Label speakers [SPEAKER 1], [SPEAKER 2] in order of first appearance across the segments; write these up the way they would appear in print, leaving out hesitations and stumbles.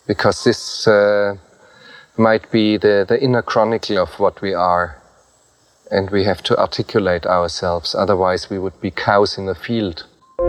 [SPEAKER 1] because this might be the inner chronicle of what we are, and we have to articulate ourselves, otherwise we would be cows in a field.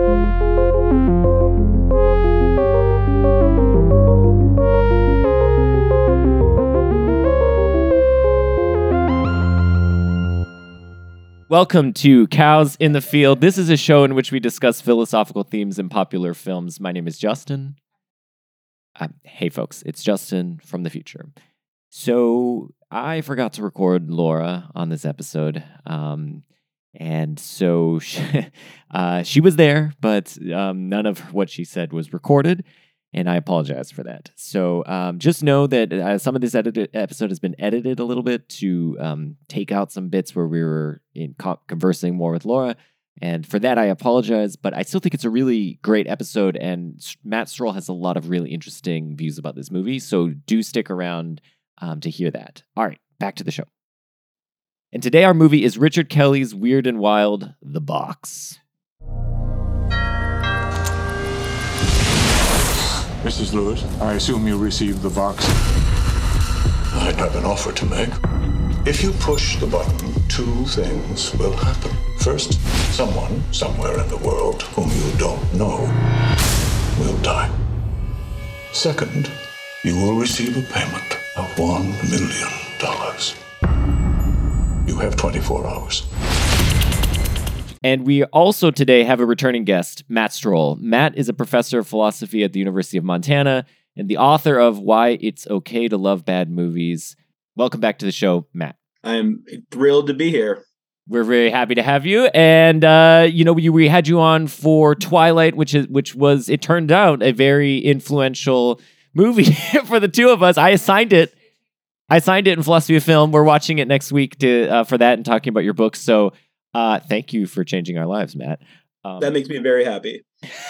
[SPEAKER 2] Welcome to Cows in the Field. This is a show in which we discuss philosophical themes in popular films. My name is Justin. Hey folks, it's Justin from the future. So I forgot to record Laura on this episode. And so she was there, but none of what she said was recorded. And I apologize for that. So just know that some of this episode has been edited a little bit to take out some bits where we were conversing more with Laura. And for that, I apologize. But I still think it's a really great episode. And Matt Stroll has a lot of really interesting views about this movie. So do stick around to hear that. All right, back to the show. And today our movie is Richard Kelly's Weird and Wild, The Box.
[SPEAKER 3] Mrs. Lewis, I assume you received the box.
[SPEAKER 4] I'd have an offer to make. If you push the button, two things will happen. First, someone somewhere in the world whom you don't know will die. Second, you will receive a payment of $1 million. You have 24 hours.
[SPEAKER 2] And we also today have a returning guest, Matt Stroll. Matt is a professor of philosophy at the University of Montana and the author of Why It's Okay to Love Bad Movies. Welcome back to the show, Matt.
[SPEAKER 5] I'm thrilled to be here.
[SPEAKER 2] We're very happy to have you. And, we had you on for Twilight, which was, it turned out, a very influential movie for the two of us. I assigned it in philosophy of film. We're watching it next week for that and talking about your book. So thank you for changing our lives, Matt.
[SPEAKER 5] That makes me very happy.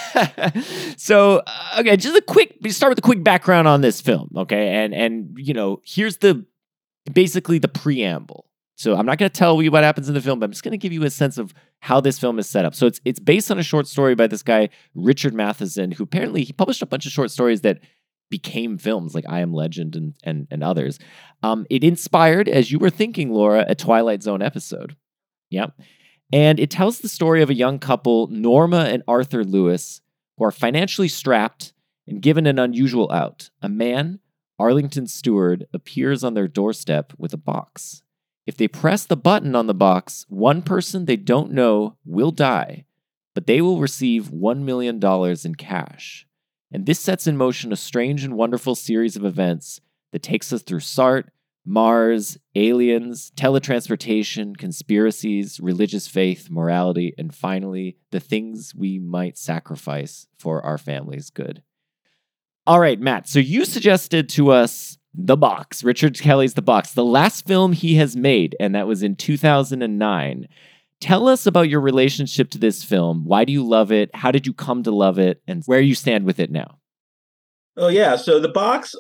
[SPEAKER 2] So, okay, we start with a quick background on this film, okay? And here's basically the preamble. So I'm not going to tell you what happens in the film, but I'm just going to give you a sense of how this film is set up. So it's based on a short story by this guy, Richard Matheson, who apparently he published a bunch of short stories that became films like I Am Legend and others. It inspired, as you were thinking, Laura, a Twilight Zone episode. Yep. And it tells the story of a young couple, Norma and Arthur Lewis, who are financially strapped and given an unusual out. A man, Arlington Stewart, appears on their doorstep with a box. If they press the button on the box, one person they don't know will die, but they will receive $1 million in cash. And this sets in motion a strange and wonderful series of events that takes us through Sartre, Mars, aliens, teletransportation, conspiracies, religious faith, morality, and finally, the things we might sacrifice for our family's good. All right, Matt, so you suggested to us The Box, Richard Kelly's The Box, the last film he has made, and that was in 2009. Tell us about your relationship to this film. Why do you love it? How did you come to love it? And where you stand with it now?
[SPEAKER 5] Oh, yeah. So The Box,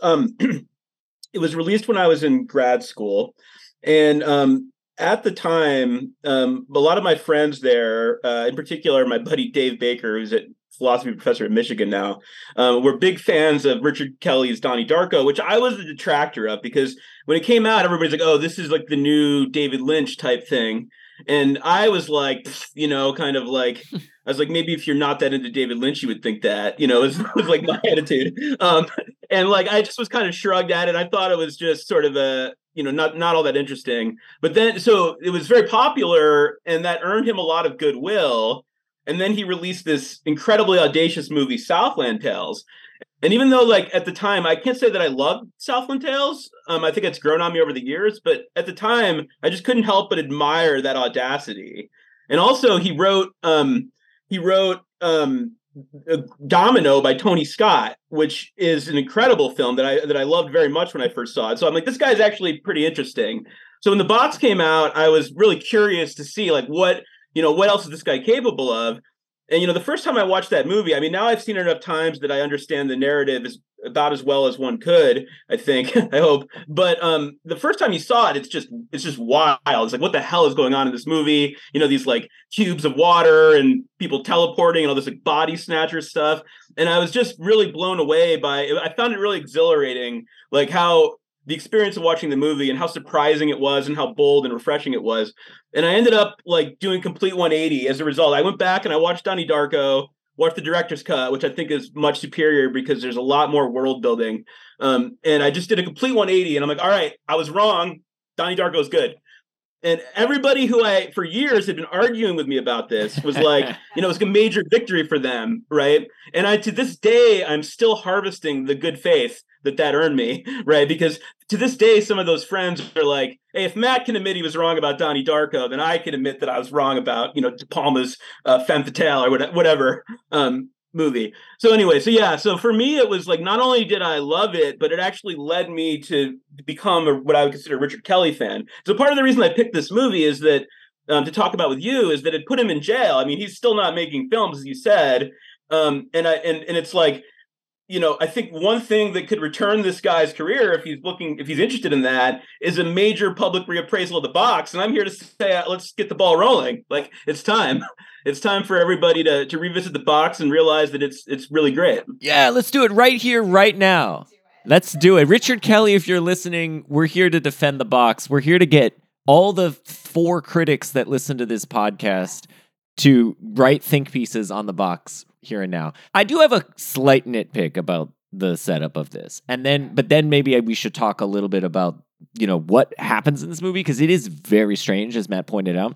[SPEAKER 5] it was released when I was in grad school. And at the time, a lot of my friends there, in particular, my buddy Dave Baker, who's a philosophy professor at Michigan now, were big fans of Richard Kelly's Donnie Darko, which I was a detractor of because when it came out, everybody's like, oh, this is like the new David Lynch type thing. And I was like, kind of like, I was like, maybe if you're not that into David Lynch, you would think that, it was like my attitude. And like, I just was kind of shrugged at it. I thought it was just sort of not all that interesting. But then, so it was very popular and that earned him a lot of goodwill. And then he released this incredibly audacious movie, Southland Tales. And even though, like, at the time, I can't say that I loved Southland Tales. I think it's grown on me over the years. But at the time, I just couldn't help but admire that audacity. And also, he wrote Domino by Tony Scott, which is an incredible film that I loved very much when I first saw it. So I'm like, this guy's actually pretty interesting. So when The Box came out, I was really curious to see, like, what else is this guy capable of? And, the first time I watched that movie, I mean, now I've seen it enough times that I understand the narrative about as well as one could, I think. I hope. But the first time you saw it, it's just wild. It's like, what the hell is going on in this movie? You know, these like cubes of water and people teleporting and all this like body snatcher stuff. And I was just really blown away by it. I found it really exhilarating, like how the experience of watching the movie and how surprising it was and how bold and refreshing it was. And I ended up like doing complete 180 as a result. I went back and I watched Donnie Darko, watched the director's cut, which I think is much superior because there's a lot more world building. And I just did a complete 180 and I'm like, all right, I was wrong. Donnie Darko is good. And everybody who for years had been arguing with me about this was like, you know, it was a major victory for them, right? And to this day, I'm still harvesting the good faith that earned me, right? Because to this day, some of those friends are like, hey, if Matt can admit he was wrong about Donnie Darko, then I can admit that I was wrong about, you know, De Palma's Femme Fatale or whatever movie. So anyway, so for me, it was like, not only did I love it, but it actually led me to become what I would consider a Richard Kelly fan. So part of the reason I picked this movie is that to talk about with you is that it put him in jail. I mean, he's still not making films, as you said. And it's like, you know, I think one thing that could return this guy's career, if he's interested in that, is a major public reappraisal of the box. And I'm here to say, let's get the ball rolling. Like, it's time. It's time for everybody to revisit the box and realize that it's really great.
[SPEAKER 2] Yeah, let's do it right here, right now. Let's do it. Richard Kelly, if you're listening, we're here to defend the box. We're here to get all the 4 critics that listen to this podcast to write think pieces on the box here and now. I do have a slight nitpick about the setup of this. But then maybe we should talk a little bit about, you know, what happens in this movie, because it is very strange, as Matt pointed out.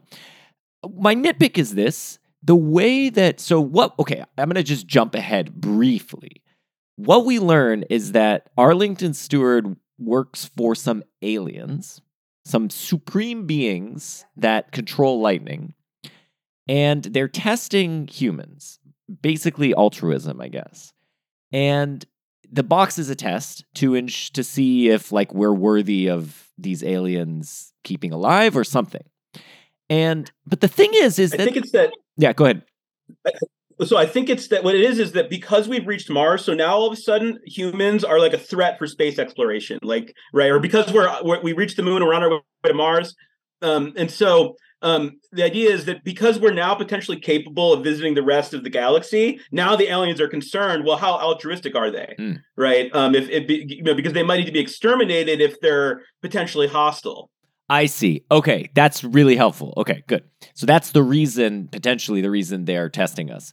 [SPEAKER 2] My nitpick is this, the way that, I'm going to just jump ahead briefly. What we learn is that Arlington Stewart works for some aliens, some supreme beings that control lightning, and they're testing humans. Basically altruism, I guess. And the box is a test to see if like we're worthy of these aliens keeping alive or something. But the thing is
[SPEAKER 5] I think it's that.
[SPEAKER 2] Yeah, go ahead.
[SPEAKER 5] So I think it's that what it is that because we've reached Mars, so now all of a sudden humans are like a threat for space exploration, like, right? Or because we reached the moon and we're on our way to Mars. And so the idea is that because we're now potentially capable of visiting the rest of the galaxy, now the aliens are concerned, well, how altruistic are they? Right? Because they might need to be exterminated if they're potentially hostile.
[SPEAKER 2] I see. Okay, that's really helpful. Okay, good. So that's potentially the reason they're testing us.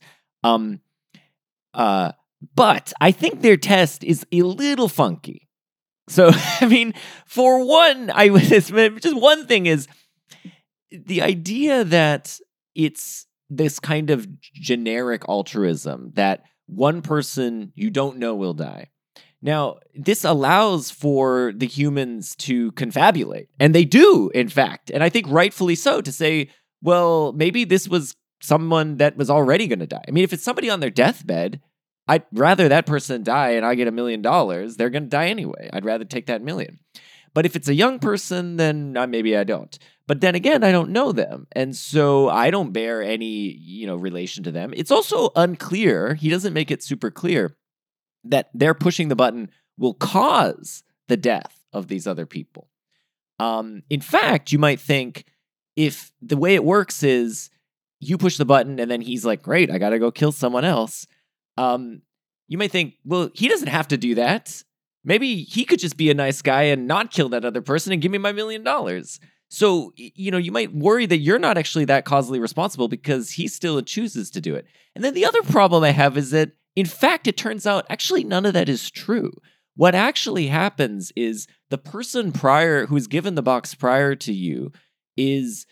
[SPEAKER 2] But I think their test is a little funky. So, I mean, for one, just one thing is the idea that it's this kind of generic altruism that one person you don't know will die. Now, this allows for the humans to confabulate, and they do, in fact, and I think rightfully so, to say, well, maybe this was someone that was already going to die. I mean, if it's somebody on their deathbed, I'd rather that person die and I get $1 million. They're going to die anyway. I'd rather take that $1 million. But if it's a young person, then maybe I don't. But then again, I don't know them, and so I don't bear any, relation to them. It's also unclear. He doesn't make it super clear that they're pushing the button will cause the death of these other people. In fact, you might think if the way it works is you push the button and then he's like, great, I got to go kill someone else. You might think, well, he doesn't have to do that. Maybe he could just be a nice guy and not kill that other person and give me my $1 million. So, you might worry that you're not actually that causally responsible because he still chooses to do it. And then the other problem I have is that, in fact, it turns out actually none of that is true. What actually happens is the person who's given the box prior to you is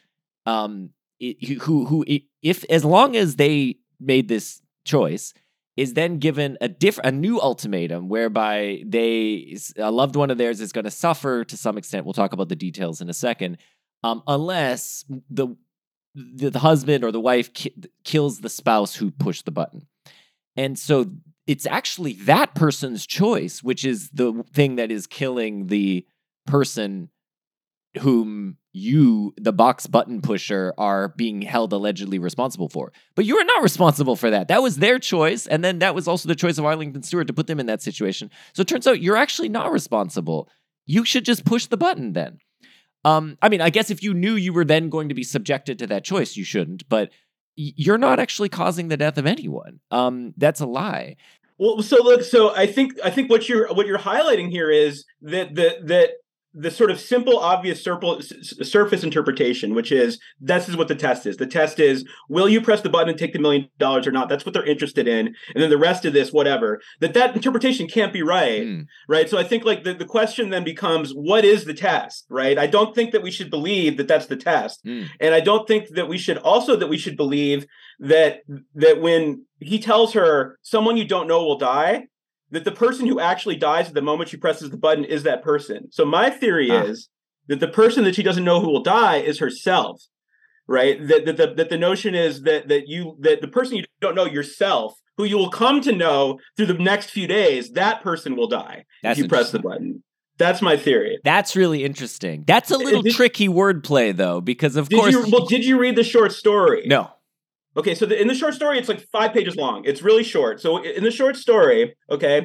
[SPEAKER 2] if as long as they made this choice, is then given a new ultimatum whereby a loved one of theirs is going to suffer to some extent. We'll talk about the details in a second, unless the husband or the wife kills the spouse who pushed the button. And so it's actually that person's choice, which is the thing that is killing the person whom you, the box button pusher, are being held allegedly responsible for. But you are not responsible for that. That was their choice. And then that was also the choice of Arlington Stewart to put them in that situation. So it turns out you're actually not responsible. You should just push the button then. I mean, I guess if you knew you were then going to be subjected to that choice, you shouldn't. But you're not actually causing the death of anyone. That's a lie.
[SPEAKER 5] Well, so look, so I think what you're highlighting here is that the sort of simple, obvious surface interpretation, which is this is what the test is. The test is, will you press the button and take the $1 million or not? That's what they're interested in. And then the rest of this, whatever. That interpretation can't be right, right? So I think like the question then becomes, what is the test, right? I don't think that we should believe that that's the test. And I don't think that we should believe that when he tells her, someone you don't know will die, that the person who actually dies at the moment she presses the button is that person. So my theory is that the person that she doesn't know who will die is herself, right? That the notion is that the person you don't know yourself, who you will come to know through the next few days, that person will die if you press the button. That's my theory.
[SPEAKER 2] That's really interesting. That's a little tricky wordplay, though, because did you read
[SPEAKER 5] the short story?
[SPEAKER 2] No.
[SPEAKER 5] Okay, so in the short story, it's like 5 pages long. It's really short. So in the short story, okay,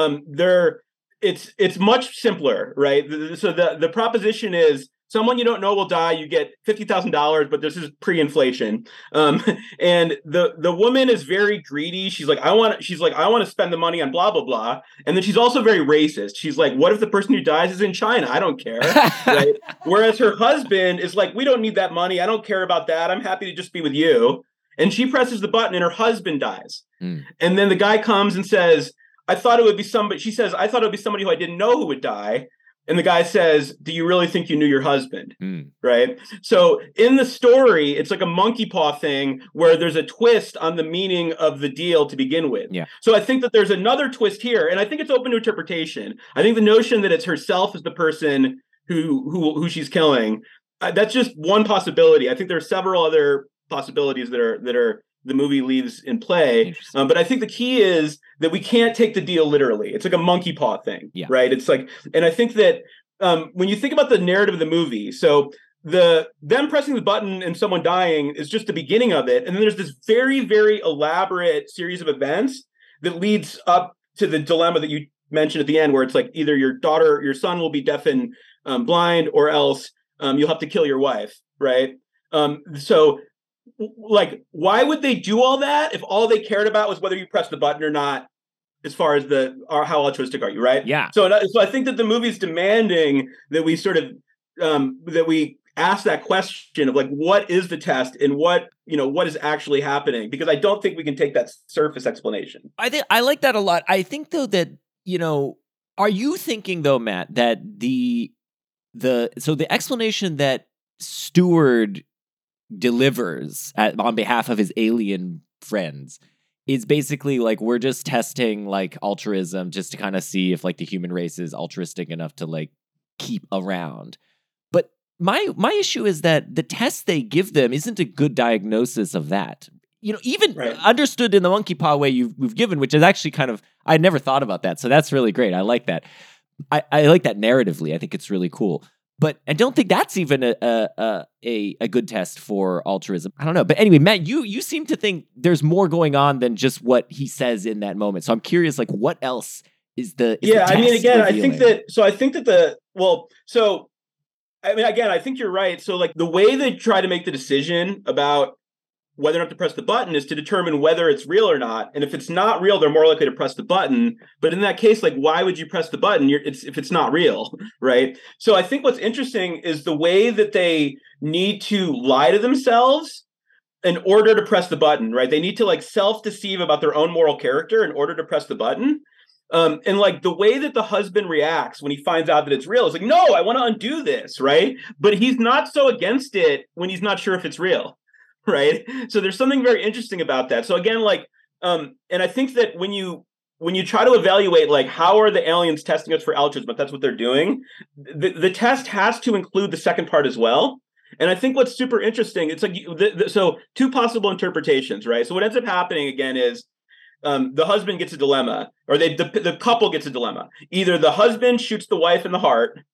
[SPEAKER 5] it's much simpler, right? So the proposition is, someone you don't know will die. You get $50,000, but this is pre-inflation. And the woman is very greedy. She's like, I want to spend the money on blah blah blah. And then she's also very racist. She's like, what if the person who dies is in China? I don't care. Right? Whereas her husband is like, we don't need that money. I don't care about that. I'm happy to just be with you. And she presses the button and her husband dies. And then the guy comes and says, I thought it would be somebody. She says, I thought it would be somebody who I didn't know who would die. And the guy says, do you really think you knew your husband? Right. So in the story, it's like a monkey paw thing where there's a twist on the meaning of the deal to begin with.
[SPEAKER 2] Yeah.
[SPEAKER 5] So I think that there's another twist here. And I think it's open to interpretation. I think the notion that it's herself as the person who she's killing, that's just one possibility. I think there are several other possibilities that are the movie leaves in play. But I think the key is that we can't take the deal literally. It's like a monkey paw thing, right? It's like, and I think that when you think about the narrative of the movie, so them pressing the button and someone dying is just the beginning of it. And then there's this very, very elaborate series of events that leads up to the dilemma that you mentioned at the end, where it's like either your son will be deaf and blind, or else you'll have to kill your wife, right? So like, why would they do all that if all they cared about was whether you press the button or not, as far as how altruistic are you, right?
[SPEAKER 2] Yeah.
[SPEAKER 5] So I think that the movie's demanding that we sort of that we ask that question of like, what is the test and what is actually happening? Because I don't think we can take that surface explanation.
[SPEAKER 2] I like that a lot. I think though that, are you thinking though, Matt, that the explanation that Stewart delivers on behalf of his alien friends is basically like, we're just testing like altruism just to kind of see if like the human race is altruistic enough to like keep around. But my issue is that the test they give them isn't a good diagnosis of that. Even understood in the monkey paw way we've given, which is actually kind of, I never thought about that. So that's really great. I like that. I like that narratively. I think it's really cool. But I don't think that's even a good test for altruism. I don't know. But anyway, Matt, you seem to think there's more going on than just what he says in that moment. So I'm curious, like, what else is the test
[SPEAKER 5] I mean, again,
[SPEAKER 2] revealing?
[SPEAKER 5] I think you're right. So like the way they try to make the decision about whether or not to press the button is to determine whether it's real or not. And if it's not real, they're more likely to press the button. But in that case, like, why would you press the button if it's not real, right? So I think what's interesting is the way that they need to lie to themselves in order to press the button, right? They need to like self-deceive about their own moral character in order to press the button. And like the way that the husband reacts when he finds out that it's real is like, no, I want to undo this, right? But he's not so against it when he's not sure if it's real. Right. So there's something very interesting about that. So again, like, and I think that when you try to evaluate, like, how are the aliens testing us for altruism, but that's what they're doing, the test has to include the second part as well. And I think what's super interesting, it's like, so two possible interpretations, right? So what ends up happening again is the husband gets a dilemma, or the couple gets a dilemma. Either the husband shoots the wife in the heart,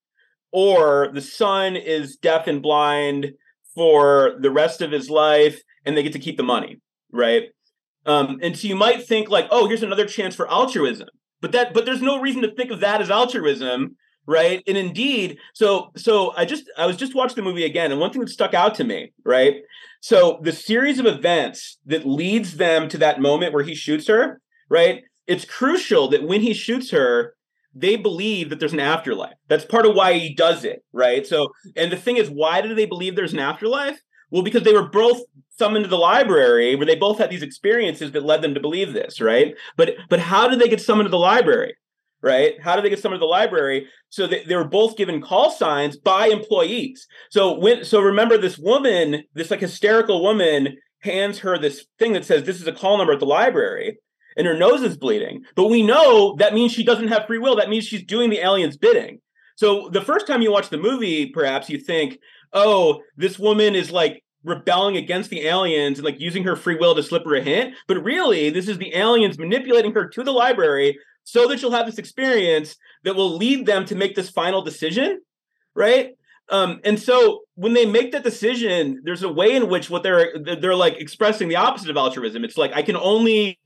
[SPEAKER 5] or the son is deaf and blind for the rest of his life, and they get to keep the money, right? And so you might think like, oh, here's another chance for altruism, but there's no reason to think of that as altruism, right? And indeed, so I was just watching the movie again, and one thing that stuck out to me, right? So the series of events that leads them to that moment where he shoots her, right? It's crucial that when he shoots her, they believe that there's an afterlife. That's part of why he does it, right? So, and the thing is, why do they believe there's an afterlife? Well, because they were both summoned to the library where they both had these experiences that led them to believe this, right? But how did they get summoned to the library, right? How did they get summoned to the library? So they were both given call signs by employees. So remember, this woman, this like hysterical woman, hands her this thing that says this is a call number at the library, and her nose is bleeding. But we know that means she doesn't have free will. That means she's doing the alien's bidding. So the first time you watch the movie, perhaps you think, oh, this woman is like rebelling against the aliens and like using her free will to slip her a hint. But really, this is the aliens manipulating her to the library so that she'll have this experience that will lead them to make this final decision, right? And so when they make that decision, there's a way in which what they're like expressing the opposite of altruism. It's like, I can only,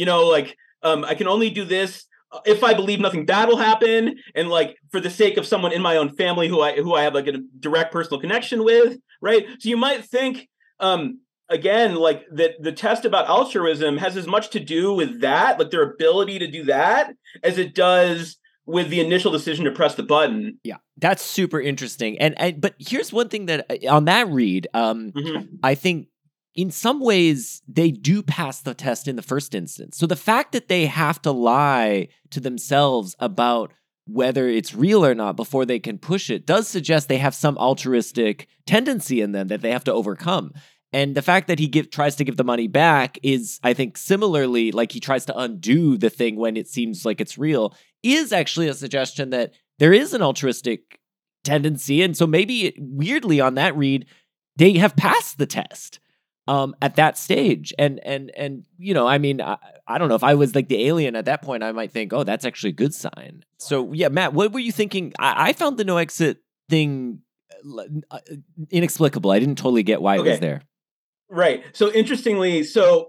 [SPEAKER 5] I can only do this if I believe nothing bad will happen, and like for the sake of someone in my own family who I have like a direct personal connection with, right? So you might think, again, like that the test about altruism has as much to do with that, like their ability to do that, as it does with the initial decision to press the button.
[SPEAKER 2] Yeah, that's super interesting. And but here's one thing that on that read, I think in some ways they do pass the test in the first instance. So the fact that they have to lie to themselves about whether it's real or not before they can push it does suggest they have some altruistic tendency in them that they have to overcome. And the fact that he tries to give the money back is, I think, similarly, like he tries to undo the thing when it seems like it's real, is actually a suggestion that there is an altruistic tendency. And so maybe, weirdly, on that read, they have passed the test at that stage. And you know, I mean, I don't know. If I was like the alien at that point, I might think, oh, that's actually a good sign. So, yeah, Matt, what were you thinking? I found the no exit thing inexplicable. I didn't totally get why it was there.
[SPEAKER 5] Right. So interestingly,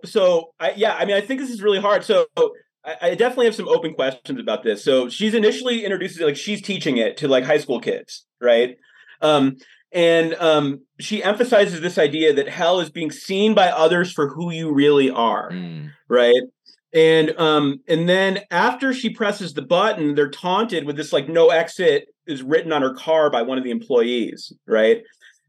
[SPEAKER 5] I think this is really hard. So I definitely have some open questions about this. So she's initially introduces it, like she's teaching it to like high school kids, right? And she emphasizes this idea that hell is being seen by others for who you really are, right? And then after she presses the button, they're taunted with this like no exit is written on her car by one of the employees, right?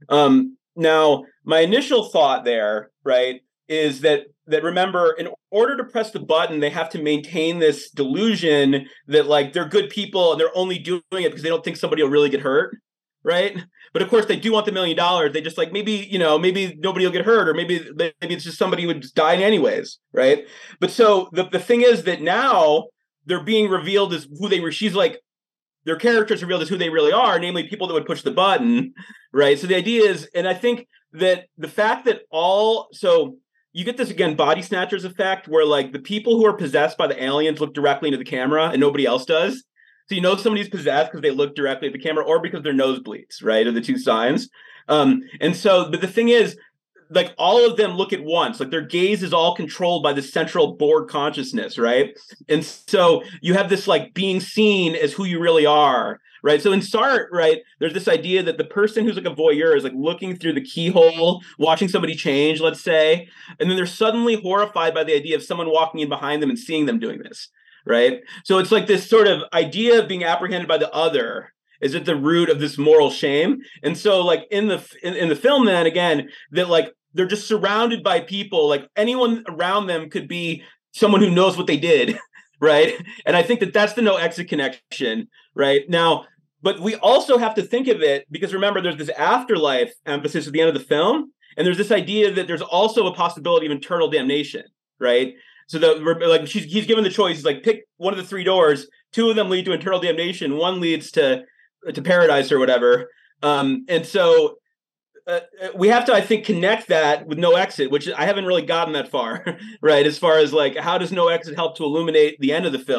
[SPEAKER 5] Now, my initial thought there, right, is that remember, in order to press the button, they have to maintain this delusion that like they're good people and they're only doing it because they don't think somebody will really get hurt, right? But of course, they do want the $1 million. They just like maybe nobody will get hurt, or maybe it's just somebody would just die anyways, right? But so the thing is that now they're being revealed as who they were. She's like, their characters revealed as who they really are, namely people that would push the button, right? So the idea is, and I think that the fact that so you get this, again, body snatchers effect, where like the people who are possessed by the aliens look directly into the camera and nobody else does. So you know somebody's possessed because they look directly at the camera, or because their nose bleeds, right? Are the two signs. And so, but the thing is, like all of them look at once, like their gaze is all controlled by the central Borg consciousness, right? And so you have this like being seen as who you really are, right? So in Sartre, right, there's this idea that the person who's like a voyeur is like looking through the keyhole, watching somebody change, let's say, and then they're suddenly horrified by the idea of someone walking in behind them and seeing them doing this, right? So it's like this sort of idea of being apprehended by the other is at the root of this moral shame. And so like in the film, then again, that like they're just surrounded by people, like anyone around them could be someone who knows what they did, right? And I think that that's the no exit connection, right? Now, but we also have to think of it, because remember, there's this afterlife emphasis at the end of the film, and there's this idea that there's also a possibility of eternal damnation, right? So like he's given the choice, he's like, pick one of the 3 doors, 2 of them lead to eternal damnation, 1 leads to paradise or whatever. And so we have to, I think, connect that with no exit, which I haven't really gotten that far, right? As far as like, how does no exit help to illuminate the end of the film?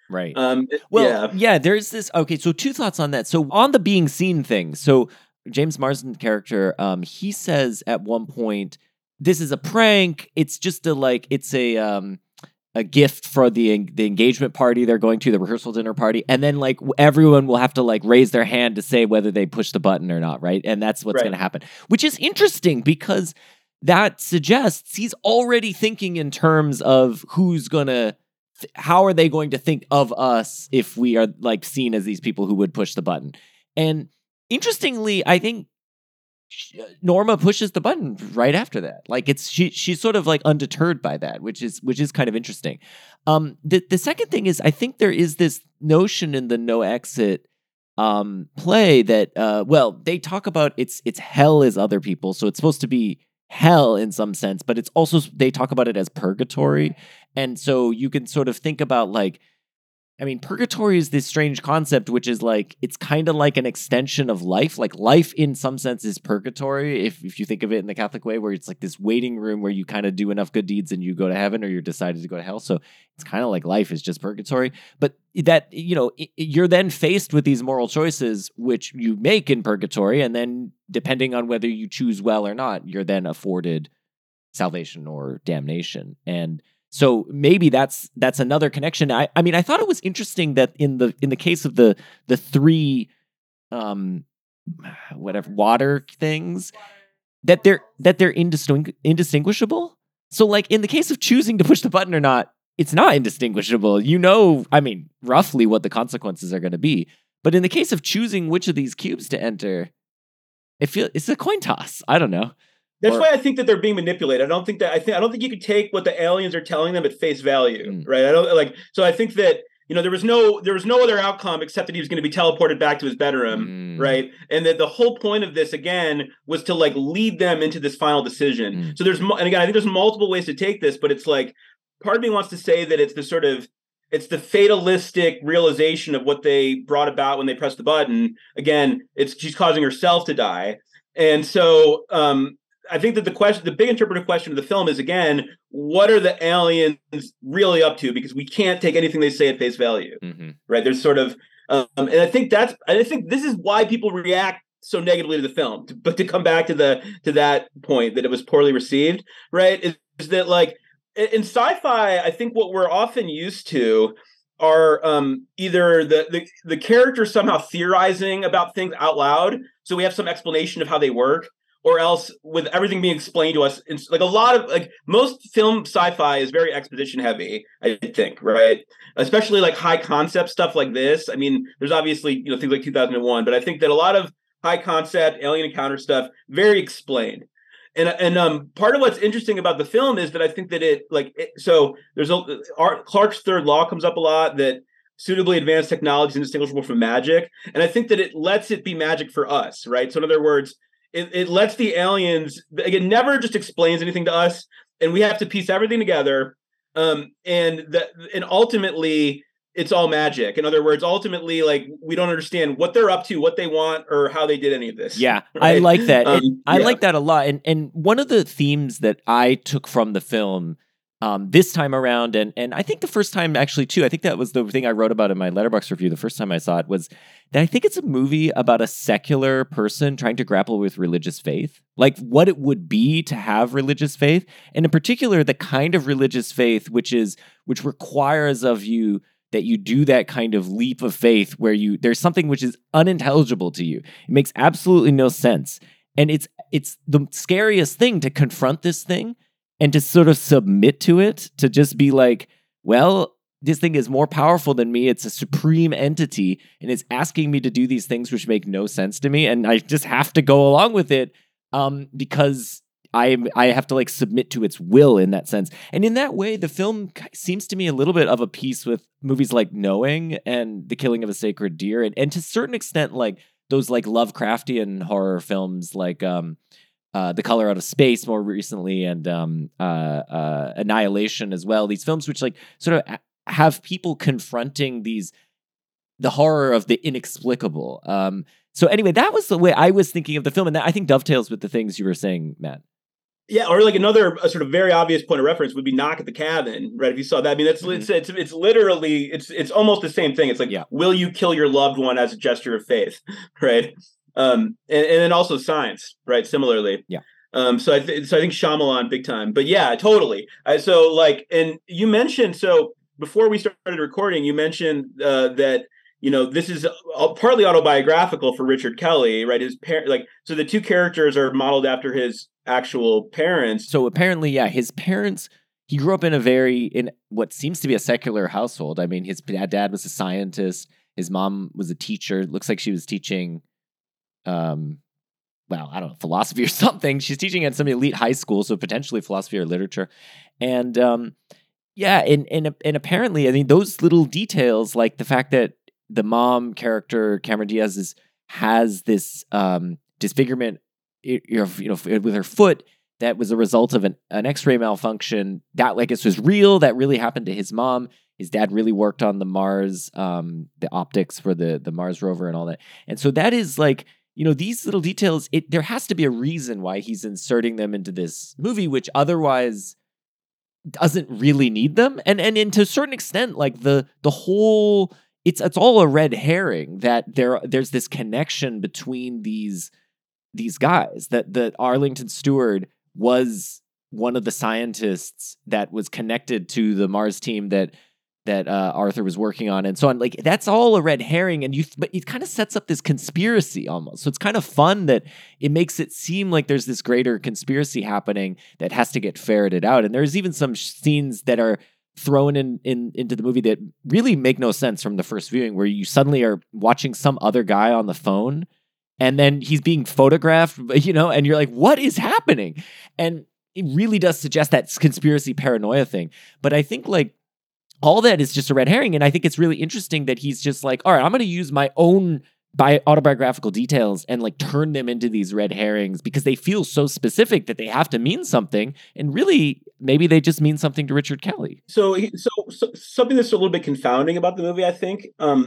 [SPEAKER 2] Right.
[SPEAKER 5] Yeah.
[SPEAKER 2] Yeah, there's this. Okay, so two thoughts on that. So on the being seen thing. So James Marsden's character, he says at one point, "This is a prank. It's just it's a gift for the engagement party they're going to, the rehearsal dinner party, and then like everyone will have to like raise their hand to say whether they push the button or not, right? And that's what's going to happen, which is interesting because that suggests he's already thinking in terms of who's gonna." How are they going to think of us if we are like seen as these people who would push the button? And interestingly, I think Norma pushes the button right after that. Like she's sort of like undeterred by that, which is kind of interesting. The second thing is I think there is this notion in the No Exit play that they talk about it's hell as other people, so it's supposed to be hell in some sense, but it's also they talk about it as purgatory. And so you can sort of think about like, I mean, purgatory is this strange concept, which is like, it's kind of like an extension of life. Like life in some sense is purgatory. If you think of it in the Catholic way, where it's like this waiting room where you kind of do enough good deeds and you go to heaven or you're decided to go to hell. So it's kind of like life is just purgatory. But that, you're then faced with these moral choices, which you make in purgatory. And then depending on whether you choose well or not, you're then afforded salvation or damnation. And so maybe that's another connection. I mean, I thought it was interesting that in the case of the three water things that they're indistinguishable. So like in the case of choosing to push the button or not, it's not indistinguishable. I mean, roughly what the consequences are going to be. But in the case of choosing which of these cubes to enter, it's a coin toss. I don't know.
[SPEAKER 5] That's why I think that they're being manipulated. I don't think you could take what the aliens are telling them at face value, right? So I think that there was no other outcome except that he was going to be teleported back to his bedroom, right? And that the whole point of this again was to like lead them into this final decision. So and again, I think there's multiple ways to take this, but it's like part of me wants to say that it's the fatalistic realization of what they brought about when they pressed the button. Again, she's causing herself to die, and so. I think that the big interpretive question of the film is, again, what are the aliens really up to? Because we can't take anything they say at face value, right? There's sort of, and I think this is why people react so negatively to the film. But to come back to that point that it was poorly received, right? Is that like in sci-fi? I think what we're often used to are either the characters somehow theorizing about things out loud, so we have some explanation of how they work. Or else with everything being explained to us, it's like a lot of like most film sci-fi is very exposition heavy, I think, right? Especially like high concept stuff like this. I mean, there's obviously, things like 2001, but I think that a lot of high concept alien encounter stuff, very explained. And part of what's interesting about the film is that I think that Clarke's third law comes up a lot, that suitably advanced technology is indistinguishable from magic. And I think that it lets it be magic for us, right? So in other words, it lets the aliens, again, never just explains anything to us, and we have to piece everything together. And ultimately, it's all magic. In other words, ultimately, like we don't understand what they're up to, what they want, or how they did any of this.
[SPEAKER 2] Yeah,
[SPEAKER 5] right?
[SPEAKER 2] I like that. I like that a lot. And one of the themes that I took from the film this time around, and I think the first time actually too, I think that was the thing I wrote about in my Letterboxd review the first time I saw it, was that I think it's a movie about a secular person trying to grapple with religious faith, like what it would be to have religious faith, and in particular the kind of religious faith which requires of you that you do that kind of leap of faith where there's something which is unintelligible to you. It makes absolutely no sense, and it's the scariest thing to confront this thing and to sort of submit to it, to just be like, well, this thing is more powerful than me. It's a supreme entity, and it's asking me to do these things which make no sense to me, and I just have to go along with it because I have to like submit to its will in that sense. And in that way, the film seems to me a little bit of a piece with movies like Knowing and The Killing of a Sacred Deer, and to a certain extent, like those like Lovecraftian horror films like The Color Out of Space more recently, and Annihilation as well. These films which like sort of have people confronting the horror of the inexplicable. So anyway, that was the way I was thinking of the film, and that I think dovetails with the things you were saying, Matt.
[SPEAKER 5] Yeah, or like another sort of very obvious point of reference would be Knock at the Cabin, right? If you saw that, I mean, it's literally it's almost the same thing. It's like, will you kill your loved one as a gesture of faith, right? And then also Signs, right? Similarly, So I think Shyamalan big time, but yeah, totally. So like, and you mentioned before we started recording, you mentioned that. This is partly autobiographical for Richard Kelly, right? His so the two characters are modeled after his actual parents.
[SPEAKER 2] So apparently, his parents, he grew up in what seems to be a secular household. I mean, his dad was a scientist. His mom was a teacher. It looks like she was teaching, I don't know, philosophy or something. She's teaching at some elite high school, so potentially philosophy or literature. And and apparently, I mean, those little details, like the fact that the mom character, Cameron Diaz, has this disfigurement, with her foot that was a result of an X-ray malfunction. That, I guess, was real. That really happened to his mom. His dad really worked on the Mars, the optics for the Mars rover and all that. And so that is like, these little details. There has to be a reason why he's inserting them into this movie, which otherwise doesn't really need them. And to a certain extent, like the whole. It's all a red herring that there's this connection between these guys, that Arlington Stewart was one of the scientists that was connected to the Mars team that Arthur was working on, and so on. Like, that's all a red herring, but it kind of sets up this conspiracy almost. So it's kind of fun that it makes it seem like there's this greater conspiracy happening that has to get ferreted out. And there's even some scenes that are thrown into the movie that really make no sense from the first viewing, where you suddenly are watching some other guy on the phone and then he's being photographed, and you're like, what is happening? And it really does suggest that conspiracy paranoia thing. But I think like all that is just a red herring. And I think it's really interesting that he's just like, all right, I'm going to use my own autobiographical details and like turn them into these red herrings because they feel so specific that they have to mean something. And really, maybe they just mean something to Richard Kelly.
[SPEAKER 5] So something that's a little bit confounding about the movie, I think,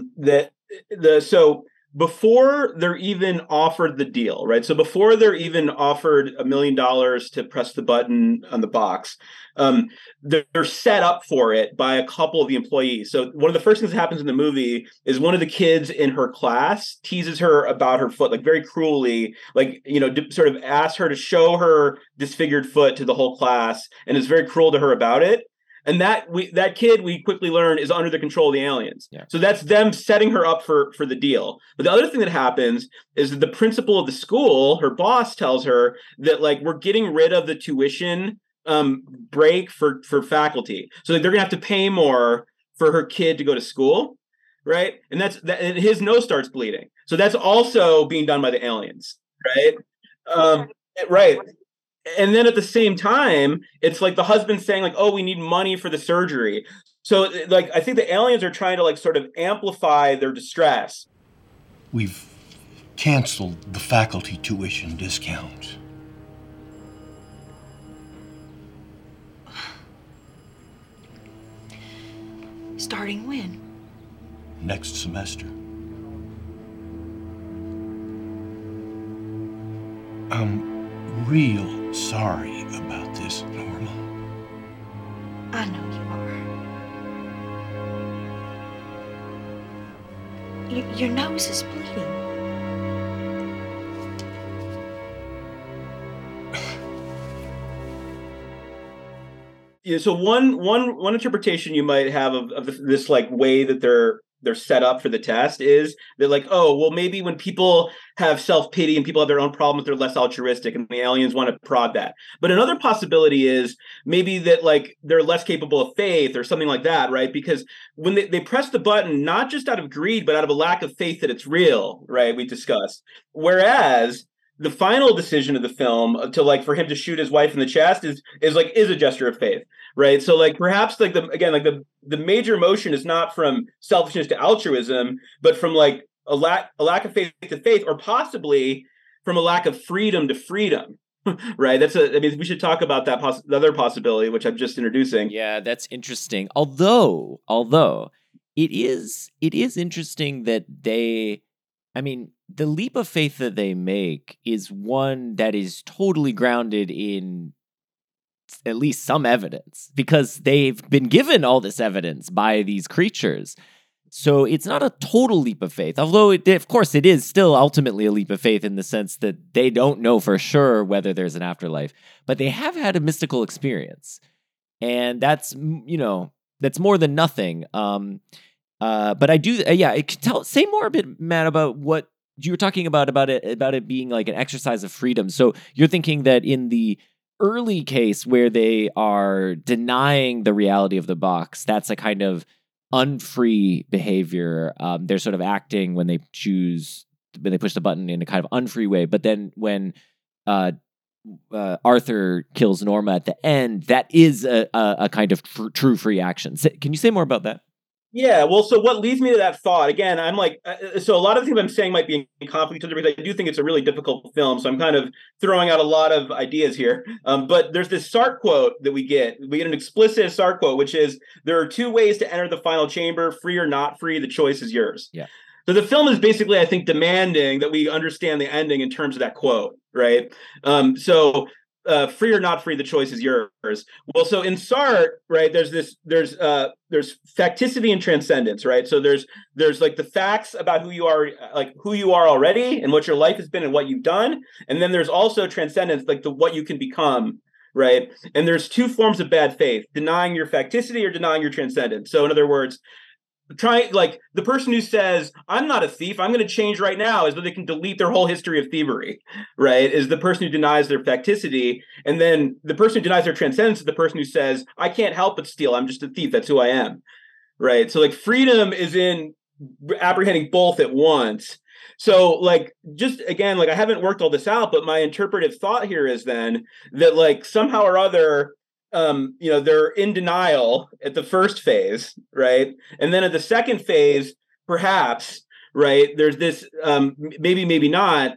[SPEAKER 5] before they're even offered the deal, right? So before they're even offered $1 million to press the button on the box, they're set up for it by a couple of the employees. So one of the first things that happens in the movie is one of the kids in her class teases her about her foot, like very cruelly, like, sort of asks her to show her disfigured foot to the whole class, and is very cruel to her about it. And that kid, we quickly learn, is under the control of the aliens. Yeah. So that's them setting her up for the deal. But the other thing that happens is that the principal of the school, her boss, tells her that, like, we're getting rid of the tuition break for faculty. So they're going to have to pay more for her kid to go to school, right? And and his nose starts bleeding. So that's also being done by the aliens, right? Right. And then at the same time, it's like the husband saying, like, oh, we need money for the surgery. So, like, I think the aliens are trying to, like, sort of amplify their distress.
[SPEAKER 6] We've canceled the faculty tuition discount.
[SPEAKER 7] Starting when?
[SPEAKER 6] Next semester. I'm real sorry about this, Norma.
[SPEAKER 7] I know you are. Your nose is bleeding.
[SPEAKER 5] Yeah, so one interpretation you might have of this, like, way that they're set up for the test is that, like, oh, well, maybe when people have self-pity and people have their own problems, they're less altruistic, and the aliens want to prod that. But another possibility is maybe that, like, they're less capable of faith or something like that, right? Because when they press the button, not just out of greed, but out of a lack of faith that it's real, right? We discussed. Whereas the final decision of the film to, like, for him to shoot his wife in the chest is a gesture of faith, right? So, like, perhaps, like, the major emotion is not from selfishness to altruism, but from, like, a lack of faith to faith, or possibly from a lack of freedom to freedom. Right. We should talk about that the other possibility, which I'm just introducing.
[SPEAKER 2] Yeah, that's interesting. Although it is interesting that the leap of faith that they make is one that is totally grounded in at least some evidence because they've been given all this evidence by these creatures. So it's not a total leap of faith, although of course it is still ultimately a leap of faith in the sense that they don't know for sure whether there's an afterlife, but they have had a mystical experience. And that's, that's more than nothing. But I do, say more a bit, Matt, about what you were talking about it being like an exercise of freedom. So you're thinking that in the early case where they are denying the reality of the box, that's a kind of unfree behavior. They're sort of acting when they push the button in a kind of unfree way. But then when Arthur kills Norma at the end, that is a kind of true free action. Can you say more about that?
[SPEAKER 5] Yeah, well, so what leads me to that thought, again, I'm like, so a lot of the things I'm saying might be in conflict with because I do think it's a really difficult film, so I'm kind of throwing out a lot of ideas here. But there's this Sartre quote that we get an explicit Sartre quote, which is, there are two ways to enter the final chamber, free or not free, the choice is yours.
[SPEAKER 2] Yeah.
[SPEAKER 5] So the film is basically, I think, demanding that we understand the ending in terms of that quote, right? Free or not free, the choice is yours. Well, so in Sartre, right, there's facticity and transcendence, right? So there's like the facts about who you are already and what your life has been and what you've done, and then there's also transcendence, like what you can become, right? And there's two forms of bad faith: denying your facticity or denying your transcendence. So in other words, like the person who says, I'm not a thief, I'm going to change right now, is that they can delete their whole history of thievery, right? Is the person who denies their facticity. And then the person who denies their transcendence is the person who says, I can't help but steal, I'm just a thief, that's who I am, right? So like freedom is in apprehending both at once. So like, just again, like I haven't worked all this out, but my interpretive thought here is then that like somehow or other, they're in denial at the first phase, right? And then at the second phase, perhaps, right, there's this, maybe not,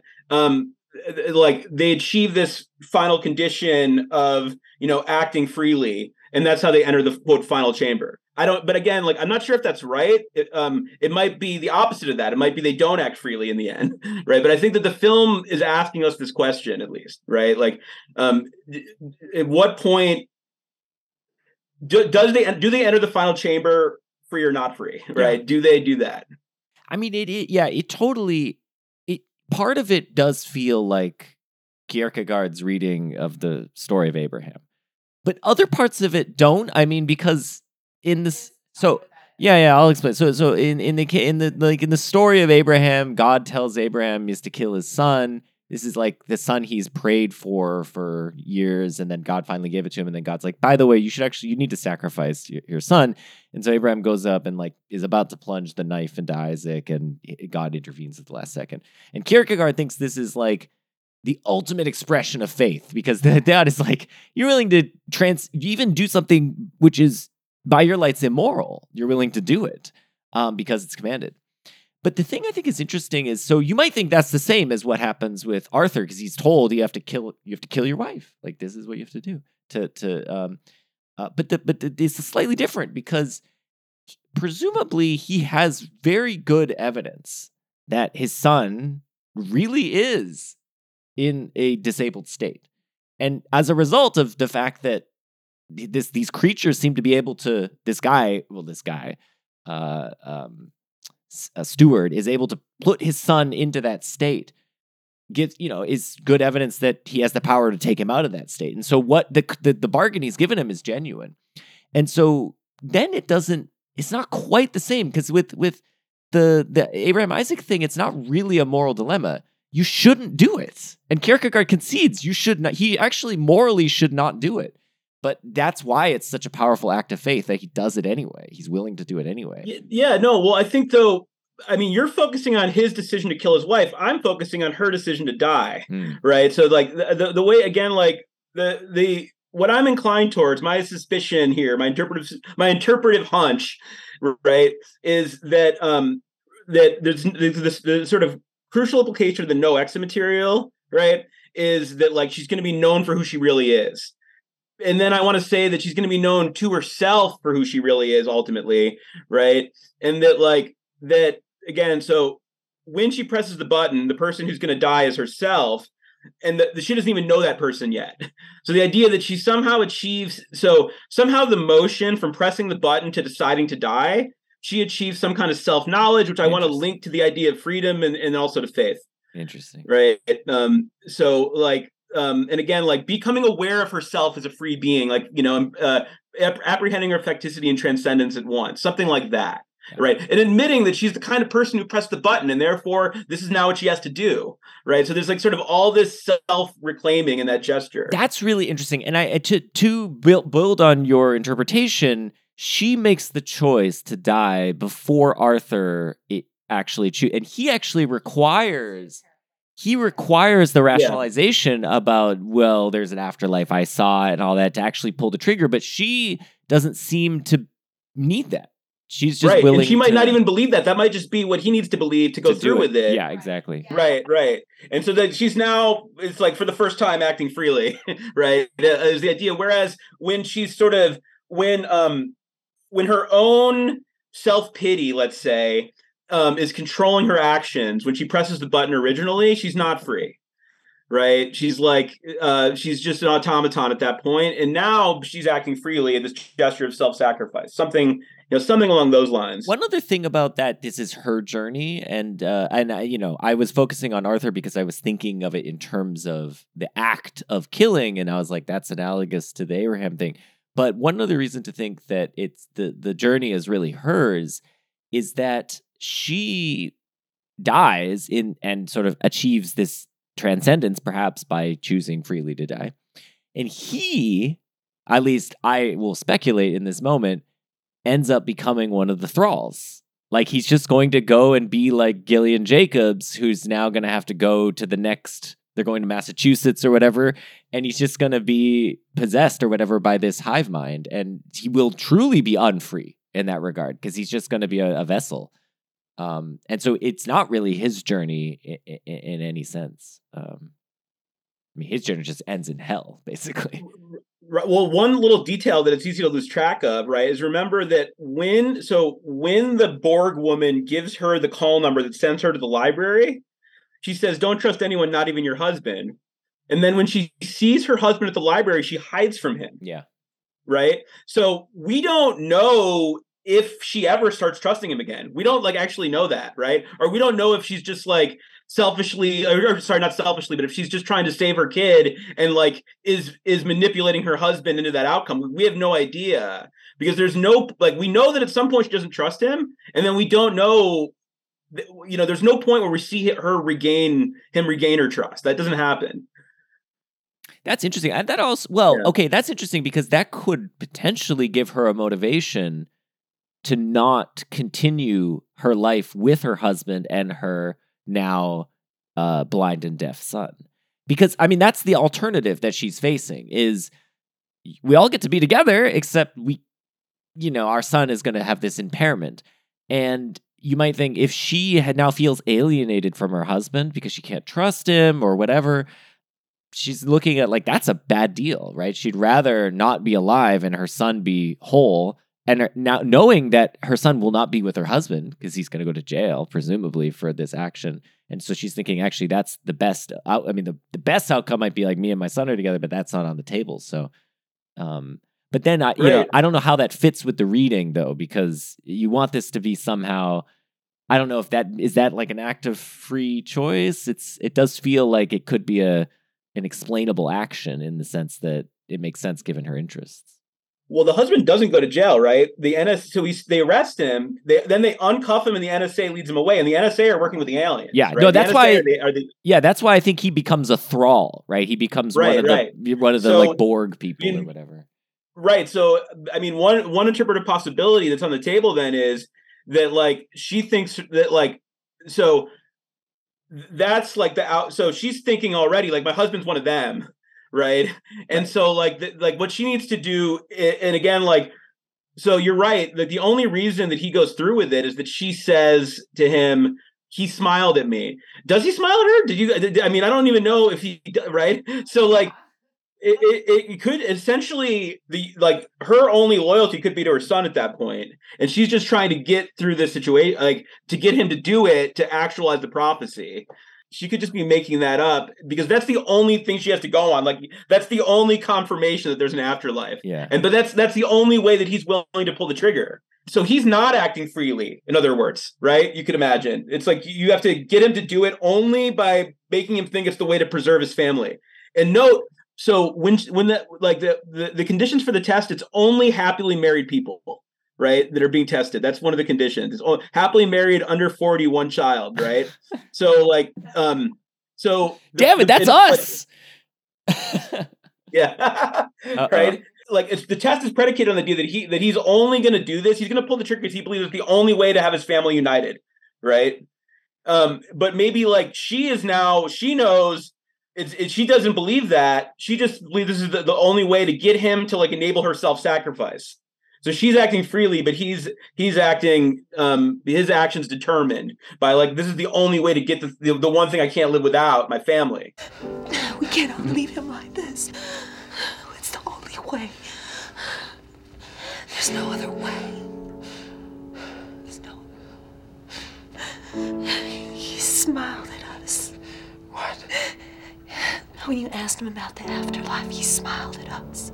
[SPEAKER 5] like they achieve this final condition of, acting freely. And that's how they enter the quote final chamber. But again, like, I'm not sure if that's right. It might be the opposite of that. It might be they don't act freely in the end, right? But I think that the film is asking us this question, at least, right? Like, at what point do they enter the final chamber free or not free, right? Yeah. Do they do that?
[SPEAKER 2] I mean, it totally, part of it does feel like Kierkegaard's reading of the story of Abraham, but other parts of it don't. I mean, because in this, I'll explain. So in the story of Abraham, God tells Abraham is to kill his son. This is like the son he's prayed for years, and then God finally gave it to him, and then God's like, by the way, you need to sacrifice your son. And so Abraham goes up and like is about to plunge the knife into Isaac, and God intervenes at the last second. And Kierkegaard thinks this is like the ultimate expression of faith, because that is like, you're willing to even do something which is by your lights immoral. You're willing to do it because it's commanded. But the thing I think is interesting is, so you might think that's the same as what happens with Arthur, because he's told you have to kill your wife. Like, this is what you have to do. But it's slightly different, because presumably he has very evidence evidence that his son really is in a disabled state, and as a result of the fact that these creatures seem to be able to, Steward is able to put his son into that state, is good evidence that he has the power to take him out of that state. And so what the bargain he's given him is genuine. And so then it's not quite the same, because with the Abraham Isaac thing, it's not really a moral dilemma. You shouldn't do it. And Kierkegaard concedes you should not. He actually morally should not do it. But that's why it's such a powerful act of faith that he does it anyway. He's willing to do it anyway.
[SPEAKER 5] Yeah, no. Well, I think though, I mean, you're focusing on his decision to kill his wife. I'm focusing on her decision to die, right? So like the way, again, like the what I'm inclined towards, my suspicion here, my interpretive hunch, right, is that that there's this sort of crucial implication of the no exit material, right, is that like she's going to be known for who she really is. And then I want to say that she's going to be known to herself for who she really is ultimately, right? And that again, so when she presses the button, the person who's going to die is herself, and she doesn't even know that person yet. So the idea that she somehow achieves, so somehow the motion from pressing the button to deciding to die, she achieves some kind of self-knowledge, which I want to link to the idea of freedom and also to faith.
[SPEAKER 2] Interesting.
[SPEAKER 5] Right. So like, and again, like becoming aware of herself as a free being, like, apprehending her facticity and transcendence at once, something like that. Yeah. Right. And admitting that she's the kind of person who pressed the button and therefore this is now what she has to do. Right. So there's like sort of all this self-reclaiming in that gesture.
[SPEAKER 2] That's really interesting. And to build on your interpretation, she makes the choice to die before Arthur actually and he actually requires the rationalization about, well, there's an afterlife, I saw it and all that, to actually pull the trigger, but she doesn't seem to need that. She's just willing.
[SPEAKER 5] And she might not even believe that. That might just be what he needs to believe to go through with it.
[SPEAKER 2] Yeah, exactly.
[SPEAKER 5] Right. And so that she's now, it's like for the first time acting freely, right? Is the idea. Whereas when she's sort of, when her own self-pity, let's say, is controlling her actions, when she presses the button originally, she's not free. Right. She's like, she's just an automaton at that point. And now she's acting freely in this gesture of self-sacrifice, something along those lines.
[SPEAKER 2] One other thing about that, this is her journey. And I was focusing on Arthur because I was thinking of it in terms of the act of killing. And I was like, that's analogous to the Abraham thing. But one other reason to think that it's the journey is really hers is that she dies and sort of achieves this transcendence, perhaps by choosing freely to die. And he, at least I will speculate in this moment, ends up becoming one of the thralls. Like he's just going to go and be like Gillian Jacobs, who's now going to have to go to the next, they're going to Massachusetts or whatever, and he's just going to be possessed or whatever by this hive mind. And he will truly be unfree in that regard because he's just going to be a vessel. And so it's not really his journey in any sense. His journey just ends in hell, basically.
[SPEAKER 5] Right. Well, one little detail that it's easy to lose track of, right, is remember that when the Borg woman gives her the call number that sends her to the library, she says, "Don't trust anyone, not even your husband." And then when she sees her husband at the library, she hides from him.
[SPEAKER 2] Yeah.
[SPEAKER 5] Right. So we don't know if she ever starts trusting him again. We don't actually know that, right? Or we don't know if she's just selfishly, or sorry, not selfishly, but if she's just trying to save her kid and is manipulating her husband into that outcome. We have no idea because there's no, we know that at some point she doesn't trust him. And then we don't know, there's no point where we see her regain her trust. That doesn't happen.
[SPEAKER 2] That's interesting. Okay, that's interesting because that could potentially give her a motivation to not continue her life with her husband and her now blind and deaf son. Because, that's the alternative that she's facing is we all get to be together, except our son is going to have this impairment. And you might think if she now feels alienated from her husband because she can't trust him or whatever, she's looking at that's a bad deal, right? She'd rather not be alive and her son be whole. And now knowing that her son will not be with her husband because he's going to go to jail, presumably, for this action. And so she's thinking, actually, that's the best. The best outcome might be me and my son are together, but that's not on the table. So, but then, I don't know how that fits with the reading, though, because you want this to be somehow, I don't know if that is an act of free choice. It does feel like it could be an explainable action in the sense that it makes sense given her interests.
[SPEAKER 5] Well, the husband doesn't go to jail, right? They arrest him. Then they uncuff him, and the NSA leads him away. And the NSA are working with the aliens.
[SPEAKER 2] Yeah,
[SPEAKER 5] right?
[SPEAKER 2] No, that's why. That's why I think he becomes a thrall, right? He becomes one of the Borg people or whatever.
[SPEAKER 5] Right. So, one interpretive possibility that's on the table then is that she thinks that so that's so she's thinking already my husband's one of them. Right. And so what she needs to do, and again, so you're right, that the only reason that he goes through with it is that she says to him, he smiled at me. Does he smile at her? I don't even know if he, right. So it could essentially her only loyalty could be to her son at that point. And she's just trying to get through this situation, to get him to do it, to actualize the prophecy. she could just be making that up because that's the only thing she has to go on. Like that's the only confirmation that there's an afterlife.
[SPEAKER 2] Yeah.
[SPEAKER 5] But that's the only way that he's willing to pull the trigger. So he's not acting freely, in other words, right? You could imagine. It's like you have to get him to do it only by making him think it's the way to preserve his family. And note, so when the conditions for the test, it's only happily married people, right, that are being tested. That's one of the conditions. It's happily married, under 40, one child, right? So
[SPEAKER 2] damn it, that's us.
[SPEAKER 5] Yeah. Right. Like the test is predicated on the idea that he's only going to do this. He's going to pull the trigger because he believes it's the only way to have his family united. Right. But maybe like she knows she doesn't believe that. She just believes this is the only way to get him to like enable her self-sacrifice. So she's acting freely, but he's acting, his actions determined by like, this is the only way to get the one thing I can't live without, my family.
[SPEAKER 8] We cannot leave him like this. It's the only way. There's no other way. There's no... He smiled at us.
[SPEAKER 6] What?
[SPEAKER 8] When you asked him about the afterlife, he smiled at us.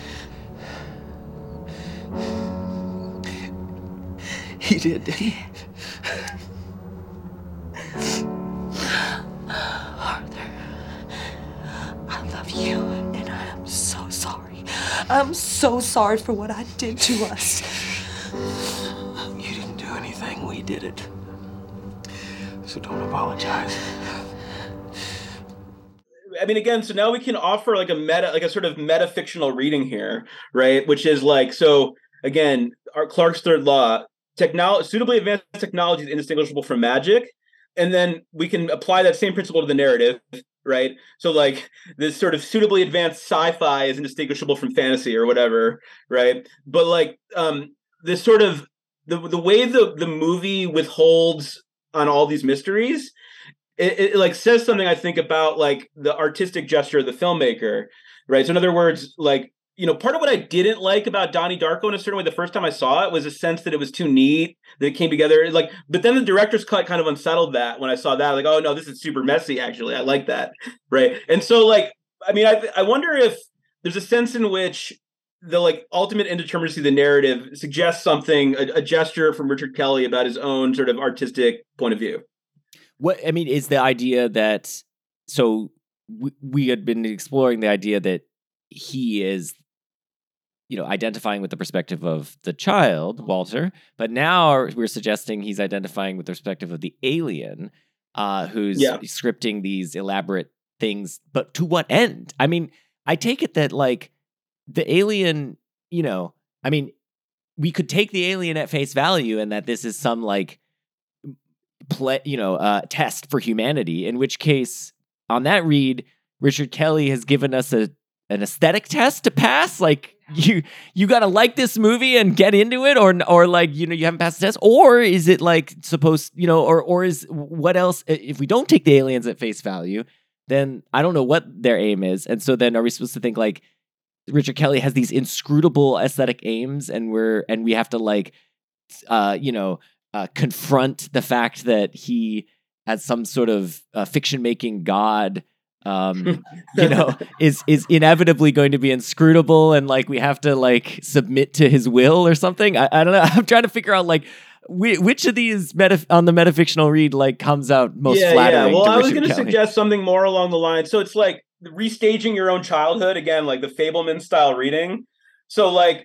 [SPEAKER 6] He did, didn't he?
[SPEAKER 8] Arthur, I love you, and I am so sorry. I'm so sorry for what I did to us.
[SPEAKER 6] You didn't do anything. We did it. So don't apologize.
[SPEAKER 5] I mean, again, so now we can offer like a sort of metafictional reading here, right? Which is like, so again, Clarke's third law, suitably advanced technology is indistinguishable from magic. And then we can apply that same principle to the narrative, right? So like this sort of suitably advanced sci-fi is indistinguishable from fantasy or whatever, right? But like this sort of the way the movie withholds on all these mysteries, it like says something, I think, about like the artistic gesture of the filmmaker, right? So in other words, like, you know, part of what I didn't like about Donnie Darko in a certain way the first time I saw it was a sense that it was too neat, that it came together. Like, but then the director's cut kind of unsettled that when I saw that. Like, oh no, this is super messy, actually. I like that. Right. And so like, I mean, I wonder if there's a sense in which the like ultimate indeterminacy of the narrative suggests something, a gesture from Richard Kelly about his own sort of artistic point of view.
[SPEAKER 2] What I mean is the idea that, so we had been exploring the idea that he is, you know, identifying with the perspective of the child, Walter, but now we're suggesting he's identifying with the perspective of the alien, who's scripting these elaborate things, but to what end? I mean, I take it that like the alien, you know, I mean, we could take the alien at face value and that this is some like test for humanity, in which case on that read, Richard Kelly has given us an aesthetic test to pass. Like you got to like this movie and get into it, or like, you know, you haven't passed the test, or is it like supposed, you know, or is what else? If we don't take the aliens at face value, then I don't know what their aim is. And so then are we supposed to think like Richard Kelly has these inscrutable aesthetic aims and we have to like, confront the fact that he has some sort of fiction-making god, is inevitably going to be inscrutable, and like we have to like submit to his will or something. I don't know. I'm trying to figure out like which of these on the metafictional read like comes out most flattering.
[SPEAKER 5] Well,
[SPEAKER 2] to
[SPEAKER 5] I was
[SPEAKER 2] going to
[SPEAKER 5] suggest something more along the line. So it's like restaging your own childhood again, like the Fableman style reading. So like,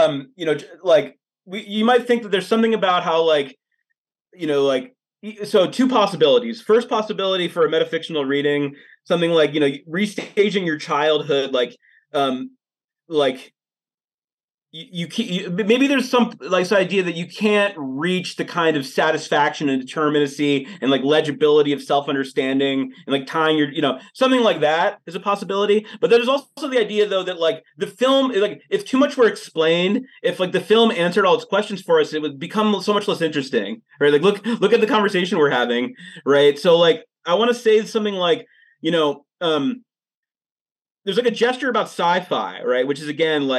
[SPEAKER 5] you might think that there's something about how like, you know, like, so two possibilities. First possibility for a metafictional reading, something like, you know, restaging your childhood, maybe there's some like this idea that you can't reach the kind of satisfaction and determinacy and like legibility of self-understanding and like tying your, you know, something like that is a possibility. But there's also the idea though that like the film, like if too much were explained, if like the film answered all its questions for us, it would become so much less interesting, right? Like look at the conversation we're having, right? So like I want to say something like, you know, there's like a gesture about sci-fi, right? Which is again like,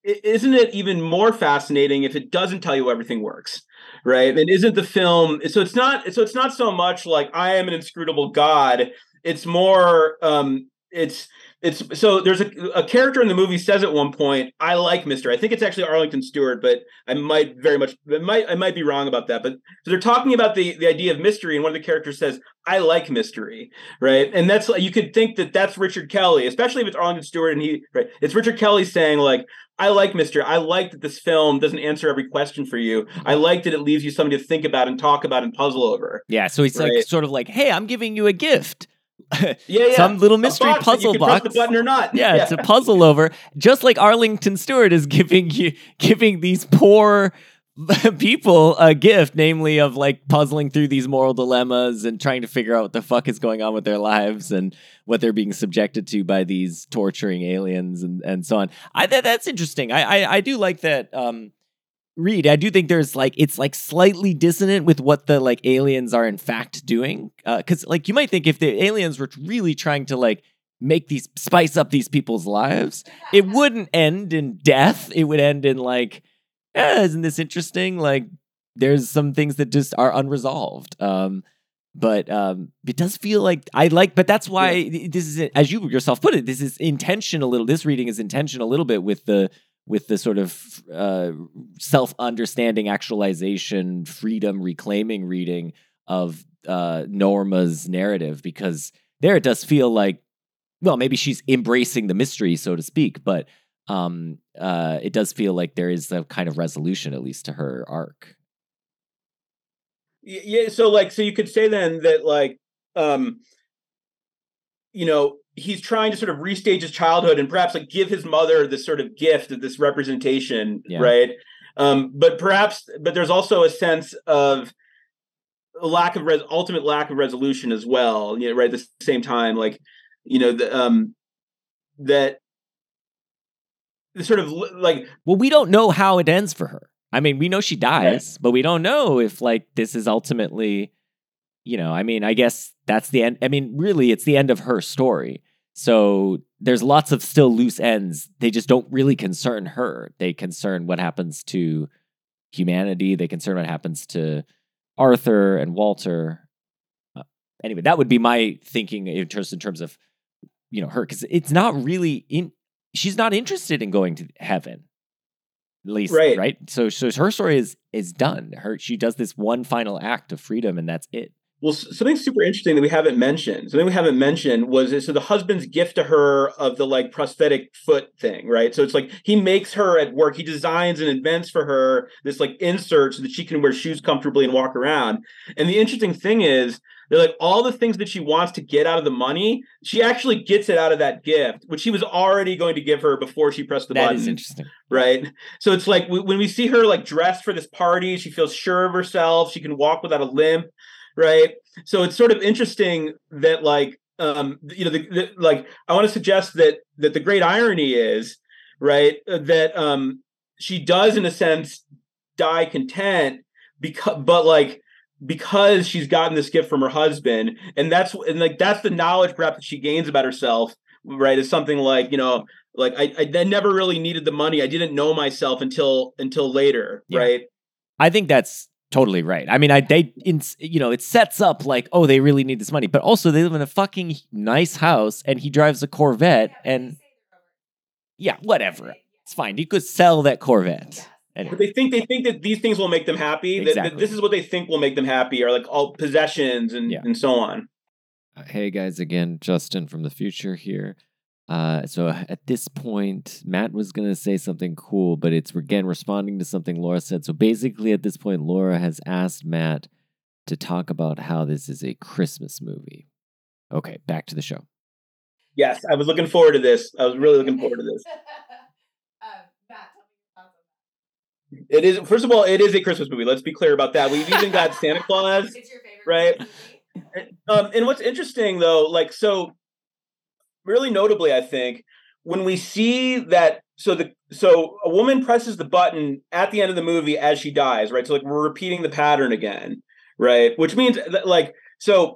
[SPEAKER 5] isn't it even more fascinating if it doesn't tell you everything works, right? And isn't the film so it's not so much like I am an inscrutable god. It's more it's so there's a character in the movie says at one point, I like Mystery. I think it's actually Arlington Stewart, but I might be wrong about that. But so they're talking about the idea of mystery, and one of the characters says, I like mystery, right? And that's, you could think that that's Richard Kelly, especially if it's Arlington Stewart and right? It's Richard Kelly saying like, I like mystery. I like that this film doesn't answer every question for you. I like that it leaves you something to think about and talk about and puzzle over.
[SPEAKER 2] Yeah, so he's like sort of like, hey, I'm giving you a gift.
[SPEAKER 5] Yeah.
[SPEAKER 2] Some little mystery puzzle
[SPEAKER 5] you can
[SPEAKER 2] box.
[SPEAKER 5] Press the button or not.
[SPEAKER 2] Yeah, it's a puzzle over. Just like Arlington Stewart is giving these poor people a gift, namely of like puzzling through these moral dilemmas and trying to figure out what the fuck is going on with their lives and what they're being subjected to by these torturing aliens and so on. That's interesting. I do like that. Reed, I do think there's like, it's like slightly dissonant with what the like aliens are in fact doing. Cause like you might think if the aliens were really trying to like spice up these people's lives, it wouldn't end in death. It would end in like, isn't this interesting? Like there's some things that just are unresolved. But it does feel like but that's why this is, as you yourself put it, this is intention a little, this reading is intention a little bit with the sort of self-understanding, actualization, freedom, reclaiming reading of Norma's narrative, because there it does feel like, well, maybe she's embracing the mystery, so to speak, but it does feel like there is a kind of resolution, at least to her arc.
[SPEAKER 5] Yeah, so you could say then that like, he's trying to sort of restage his childhood and perhaps like give his mother this sort of gift of this representation, right? But there's also a sense of a lack of ultimate lack of resolution as well, right? At the same time, like, that the sort of like,
[SPEAKER 2] well, we don't know how it ends for her. I mean, we know she dies, but we don't know if like this is ultimately, I mean, I guess that's the end. I mean, really, it's the end of her story. So there's lots of still loose ends. They just don't really concern her. They concern what happens to humanity. They concern what happens to Arthur and Walter. Anyway, that would be my thinking in terms of, her, because it's not really she's not interested in going to heaven. At least, right? So her story is done. She does this one final act of freedom, and that's it.
[SPEAKER 5] Well, something super interesting that we haven't mentioned. Was so the husband's gift to her of the like prosthetic foot thing, right? So it's like he makes her at work. He designs and invents for her this like insert so that she can wear shoes comfortably and walk around. And the interesting thing is, they're like all the things that she wants to get out of the money, she actually gets it out of that gift, which he was already going to give her before she pressed the button.
[SPEAKER 2] That is interesting.
[SPEAKER 5] Right? So it's like when we see her like dressed for this party, she feels sure of herself. She can walk without a limp. Right. So it's sort of interesting that like, like I want to suggest that the great irony is, right, that she does in a sense die content because she's gotten this gift from her husband. And that's the knowledge perhaps that she gains about herself, right, is something like, like I never really needed the money. I didn't know myself until later. Yeah. Right.
[SPEAKER 2] I think that's totally right. I mean, it sets up like, oh, they really need this money, but also they live in a fucking nice house, and he drives a Corvette, and yeah, whatever, it's fine. You could sell that Corvette. Anyway.
[SPEAKER 5] But they think that these things will make them happy.
[SPEAKER 2] Exactly.
[SPEAKER 5] That this is what they think will make them happy, or like all possessions and so on.
[SPEAKER 2] Hey guys, again, Justin from the future here. So at this point, Matt was going to say something cool, but it's again responding to something Laura said. So basically at this point, Laura has asked Matt to talk about how this is a Christmas movie. Okay, back to the show.
[SPEAKER 5] Yes, I was looking forward to this. I was really looking forward to this. It is, first of all, it is a Christmas movie. Let's be clear about that. We've even got Santa Claus.
[SPEAKER 8] It's your favorite
[SPEAKER 5] right?
[SPEAKER 8] movie.
[SPEAKER 5] And what's interesting though, so really notably, I think, when we see that, so a woman presses the button at the end of the movie as she dies, right? So like we're repeating the pattern again, right? Which means that, like, so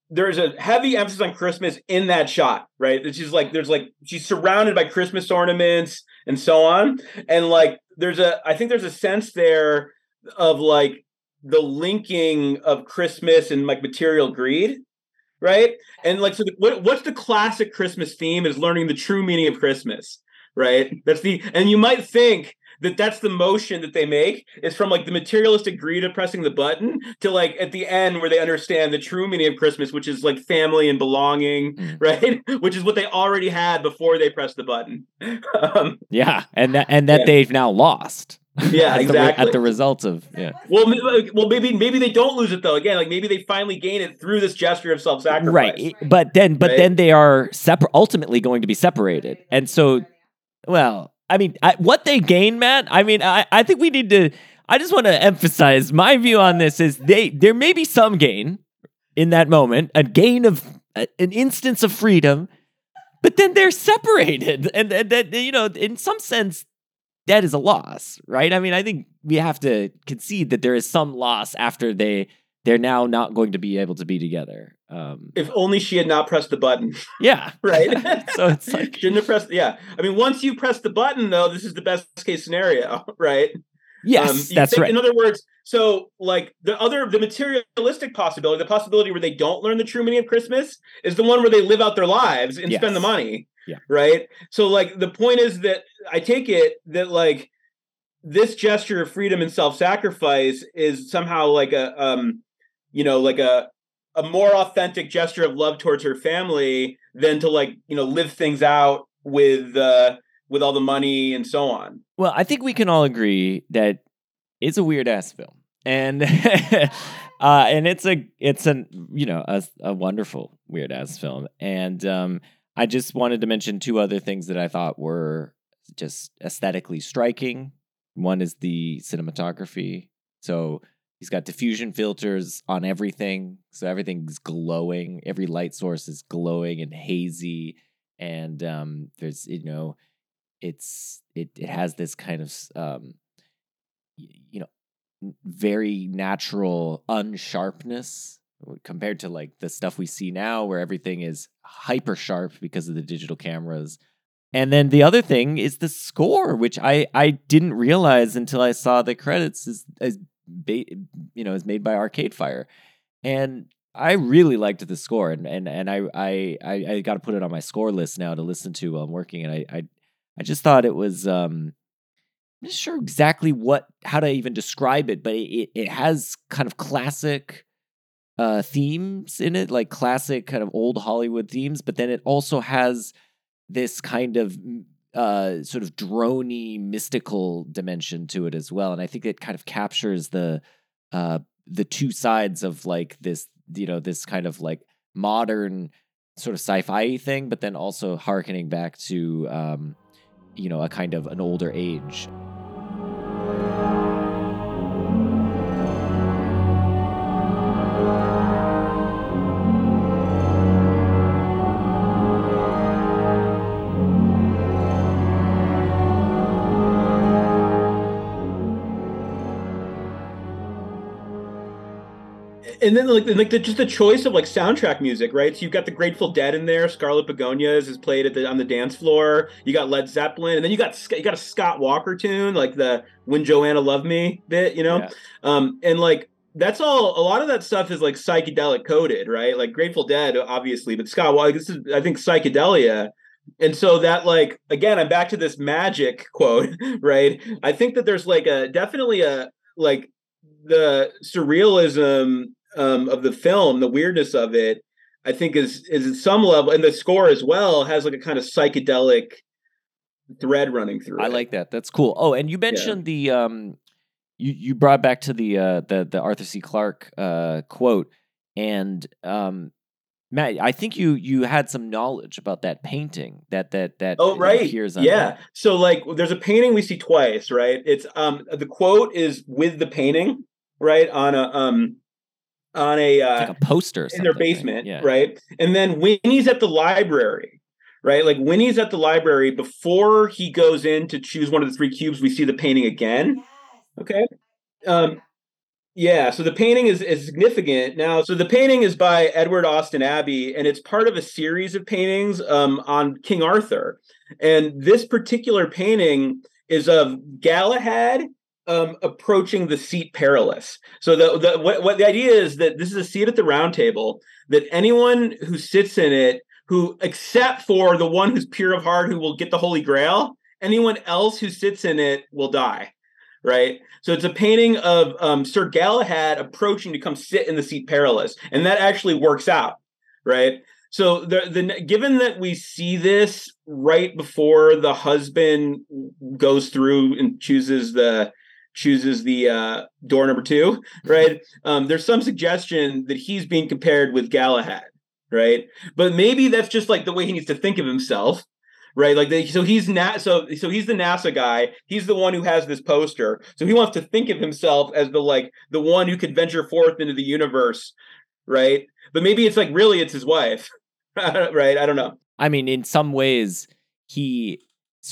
[SPEAKER 5] there's a heavy emphasis on Christmas in that shot, right? She's like, she's surrounded by Christmas ornaments and so on. And like, I think there's a sense there of like the linking of Christmas and like material greed, right? And like, so what's the classic Christmas theme is learning the true meaning of Christmas, right? And you might think that's the motion that they make is from like the materialistic greed of pressing the button to like at the end where they understand the true meaning of Christmas, which is like family and belonging, right? Which is what they already had before they pressed the button.
[SPEAKER 2] Yeah, and that they've now lost.
[SPEAKER 5] Yeah, exactly.
[SPEAKER 2] At the result of
[SPEAKER 5] Well, maybe they don't lose it though. Again, like maybe they finally gain it through this gesture of self-sacrifice.
[SPEAKER 2] Right, but then they are ultimately going to be separated, and so, well. I mean, what they gain, Matt, I mean, I think we need to, I just want to emphasize my view on this is there may be some gain in that moment, a gain of an instance of freedom, but then they're separated. And that, you know, in some sense, that is a loss, right? I mean, I think we have to concede that there is some loss after they're now not going to be able to be together.
[SPEAKER 5] If only she had not pressed the button.
[SPEAKER 2] Yeah.
[SPEAKER 5] Right.
[SPEAKER 2] So it's like,
[SPEAKER 5] shouldn't have pressed. Yeah. I mean, once you press the button, though, this is the best case scenario, right?
[SPEAKER 2] Yes, that's right.
[SPEAKER 5] In other words, so like the materialistic possibility, the possibility where they don't learn the true meaning of Christmas is the one where they live out their lives and spend the money.
[SPEAKER 2] Yeah.
[SPEAKER 5] Right. So like the point is that I take it that like this gesture of freedom and self-sacrifice is somehow like a more authentic gesture of love towards her family than to like, you know, live things out with all the money and so on.
[SPEAKER 2] Well, I think we can all agree that it's a weird ass film, and and it's a wonderful weird ass film, and I just wanted to mention two other things that I thought were just aesthetically striking. One is the cinematography, so he's got diffusion filters on everything, so everything's glowing. Every light source is glowing and hazy, and there's it has this kind of very natural unsharpness compared to like the stuff we see now, where everything is hyper sharp because of the digital cameras. And then the other thing is the score, which I didn't realize until I saw the credits is made by Arcade Fire, and I really liked the score, and I got to put it on my score list now to listen to while I'm working, and I just thought it was I'm not sure exactly how to even describe it, but it has kind of classic themes in it, like classic kind of old Hollywood themes, but then it also has this kind of sort of droney mystical dimension to it as well, and I think it kind of captures the two sides of like this, this kind of like modern sort of sci-fi thing, but then also hearkening back to a kind of an older age.
[SPEAKER 5] And then just the choice of like soundtrack music, right? So you've got the Grateful Dead in there. Scarlet Begonias is played on the dance floor. You got Led Zeppelin, and then you got a Scott Walker tune, like the "When Joanna Loved Me" bit, Yeah. And like that's all. A lot of that stuff is like psychedelic coded, right? Like Grateful Dead, obviously, but Scott Walker. This is, I think, psychedelia. And so that, like, again, I'm back to this magic quote, right? I think that there's like definitely the surrealism of the film, the weirdness of it, I think is at some level, and the score as well has like a kind of psychedelic thread running through.
[SPEAKER 2] I like that. That's cool. Oh, and you mentioned the you brought back to the Arthur C. Clarke quote, and Matt, I think you had some knowledge about that painting that
[SPEAKER 5] right.
[SPEAKER 2] appears on
[SPEAKER 5] there. So like there's a painting we see twice, right? It's the quote is with the painting, right, on a
[SPEAKER 2] like a poster or something,
[SPEAKER 5] in their basement,
[SPEAKER 2] yeah.
[SPEAKER 5] Right? And then Winnie's at the library, right? Like Winnie's at the library before he goes in to choose one of the three cubes, we see the painting again. Okay. Yeah, so the painting is significant now. So the painting is by Edward Austin Abbey, and it's part of a series of paintings on King Arthur. And this particular painting is of Galahad approaching the seat perilous. So what the idea is that this is a seat at the round table, that anyone who sits in it, who except for the one who's pure of heart, who will get the Holy Grail, anyone else who sits in it will die. Right. So it's a painting of Sir Galahad approaching to come sit in the seat perilous. And that actually works out. Right. So given that we see this right before the husband goes through and chooses the door number 2. Right. There's some suggestion that he's being compared with Galahad. Right. But maybe that's just like the way he needs to think of himself. Right, so he's the NASA guy. He's the one who has this poster. So he wants to think of himself as the one who could venture forth into the universe, right? But maybe it's really it's his wife, right? I don't know.
[SPEAKER 2] I mean, in some ways, we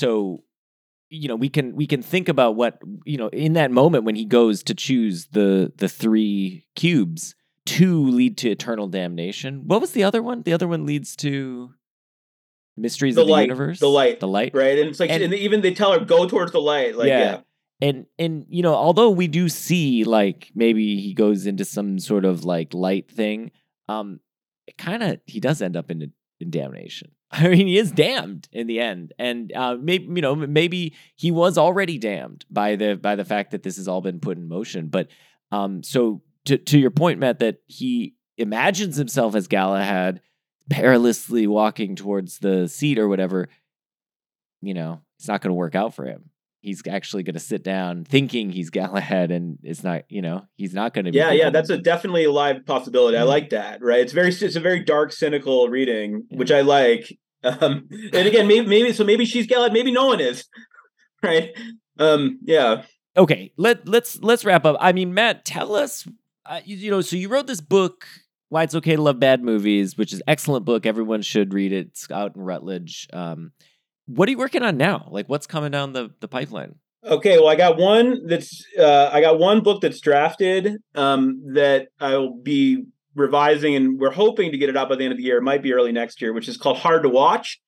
[SPEAKER 2] can think about what in that moment when he goes to choose the 3 cubes, 2 lead to eternal damnation. What was the other one? The other one leads to Mysteries of the Universe.
[SPEAKER 5] The light, right? And it's even they tell her go towards the light.
[SPEAKER 2] And although we do see maybe he goes into some sort of light thing, he does end up in damnation. I mean, he is damned in the end, and maybe he was already damned by the fact that this has all been put in motion. But so to your point, Matt, that he imagines himself as Galahad, perilously walking towards the seat or whatever, it's not going to work out for him. He's actually going to sit down thinking he's Galahad, and it's not, he's not going to be.
[SPEAKER 5] Yeah, that's definitely a live possibility. I like that, right? It's a very dark, cynical reading, which I like. And again, maybe she's Galahad, maybe no one is, right? Yeah.
[SPEAKER 2] Okay, let's wrap up. I mean, Matt, tell us, so you wrote this book, Why It's Okay to Love Bad Movies, which is an excellent book. Everyone should read it. It's out in Routledge. What are you working on now? What's coming down the pipeline?
[SPEAKER 5] Okay, well, I got one book that's drafted that I will be revising, and we're hoping to get it out by the end of the year. It might be early next year, which is called Hard to Watch.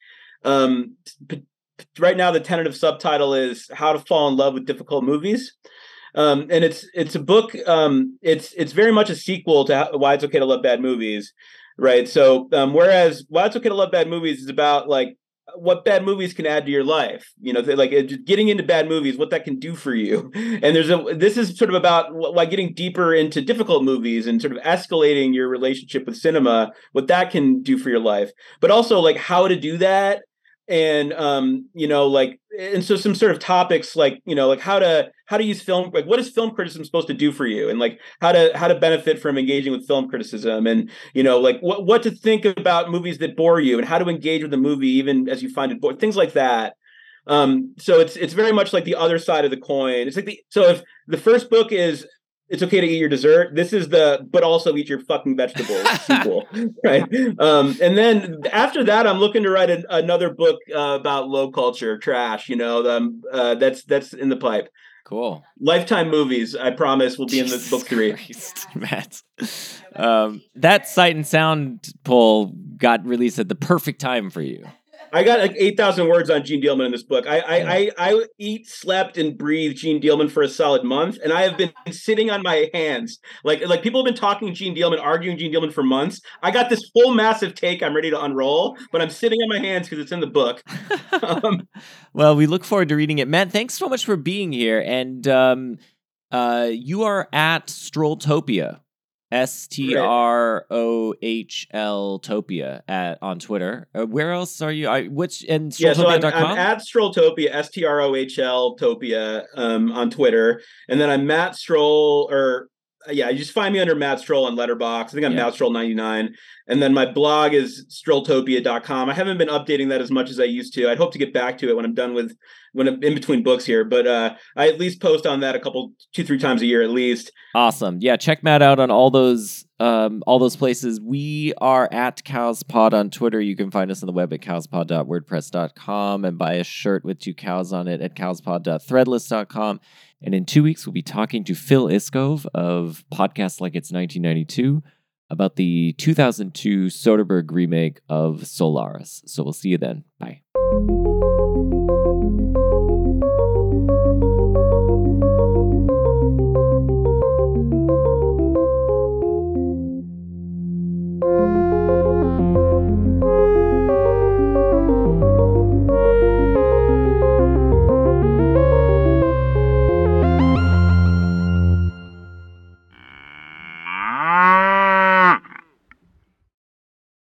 [SPEAKER 5] Right now, the tentative subtitle is How to Fall in Love with Difficult Movies. And it's a book. It's very much a sequel to Why It's Okay to Love Bad Movies, right? So whereas Why It's Okay to Love Bad Movies is about what bad movies can add to your life, getting into bad movies, what that can do for you. And this is sort of about getting deeper into difficult movies and sort of escalating your relationship with cinema, what that can do for your life, but also how to do that. And and so some sort of topics how to use film, what is film criticism supposed to do for you, and how to benefit from engaging with film criticism, and what to think about movies that bore you, and how to engage with the movie even as you find it boring, things like that. So it's very much like the other side of the coin. It's so if the first book is It's Okay to Eat Your Dessert, this is but also eat your fucking vegetables sequel, right? And then after that, I'm looking to write another book about low culture trash. That's in the pipe.
[SPEAKER 2] Cool.
[SPEAKER 5] Lifetime movies, I promise, will be in the book 3.
[SPEAKER 2] Christ, Matt. That Sight and Sound poll got released at the perfect time for you.
[SPEAKER 5] I got 8,000 words on Gene Dealman in this book. I eat, slept, and breathed Gene Dealman for a solid month, and I have been sitting on my hands. Like people have been talking Gene Dealman, arguing Gene Dealman for months. I got this whole massive take I'm ready to unroll, but I'm sitting on my hands because it's in the book.
[SPEAKER 2] Well, we look forward to reading it. Matt, thanks so much for being here. And you are at Strolltopia. STROHL Topia on Twitter. Where else are you? Strolltopia.com?
[SPEAKER 5] I'm at Strolltopia, STROHL Topia on Twitter, and then I'm Matt Stroll, you just find me under Matt Stroll on Letterboxd. I think I'm Matt Stroll 99, And then my blog is strolltopia.com. I haven't been updating that as much as I used to. I'd hope to get back to it when I'm in between books here. But I at least post on that 2-3 times a year at least.
[SPEAKER 2] Awesome. Yeah, check Matt out on all those places. We are at CowsPod on Twitter. You can find us on the web at cowspod.wordpress.com and buy a shirt with 2 cows on it at cowspod.threadless.com. And in 2 weeks, we'll be talking to Phil Iskov of Podcasts Like It's 1992 about the 2002 Soderbergh remake of Solaris. So we'll see you then. Bye.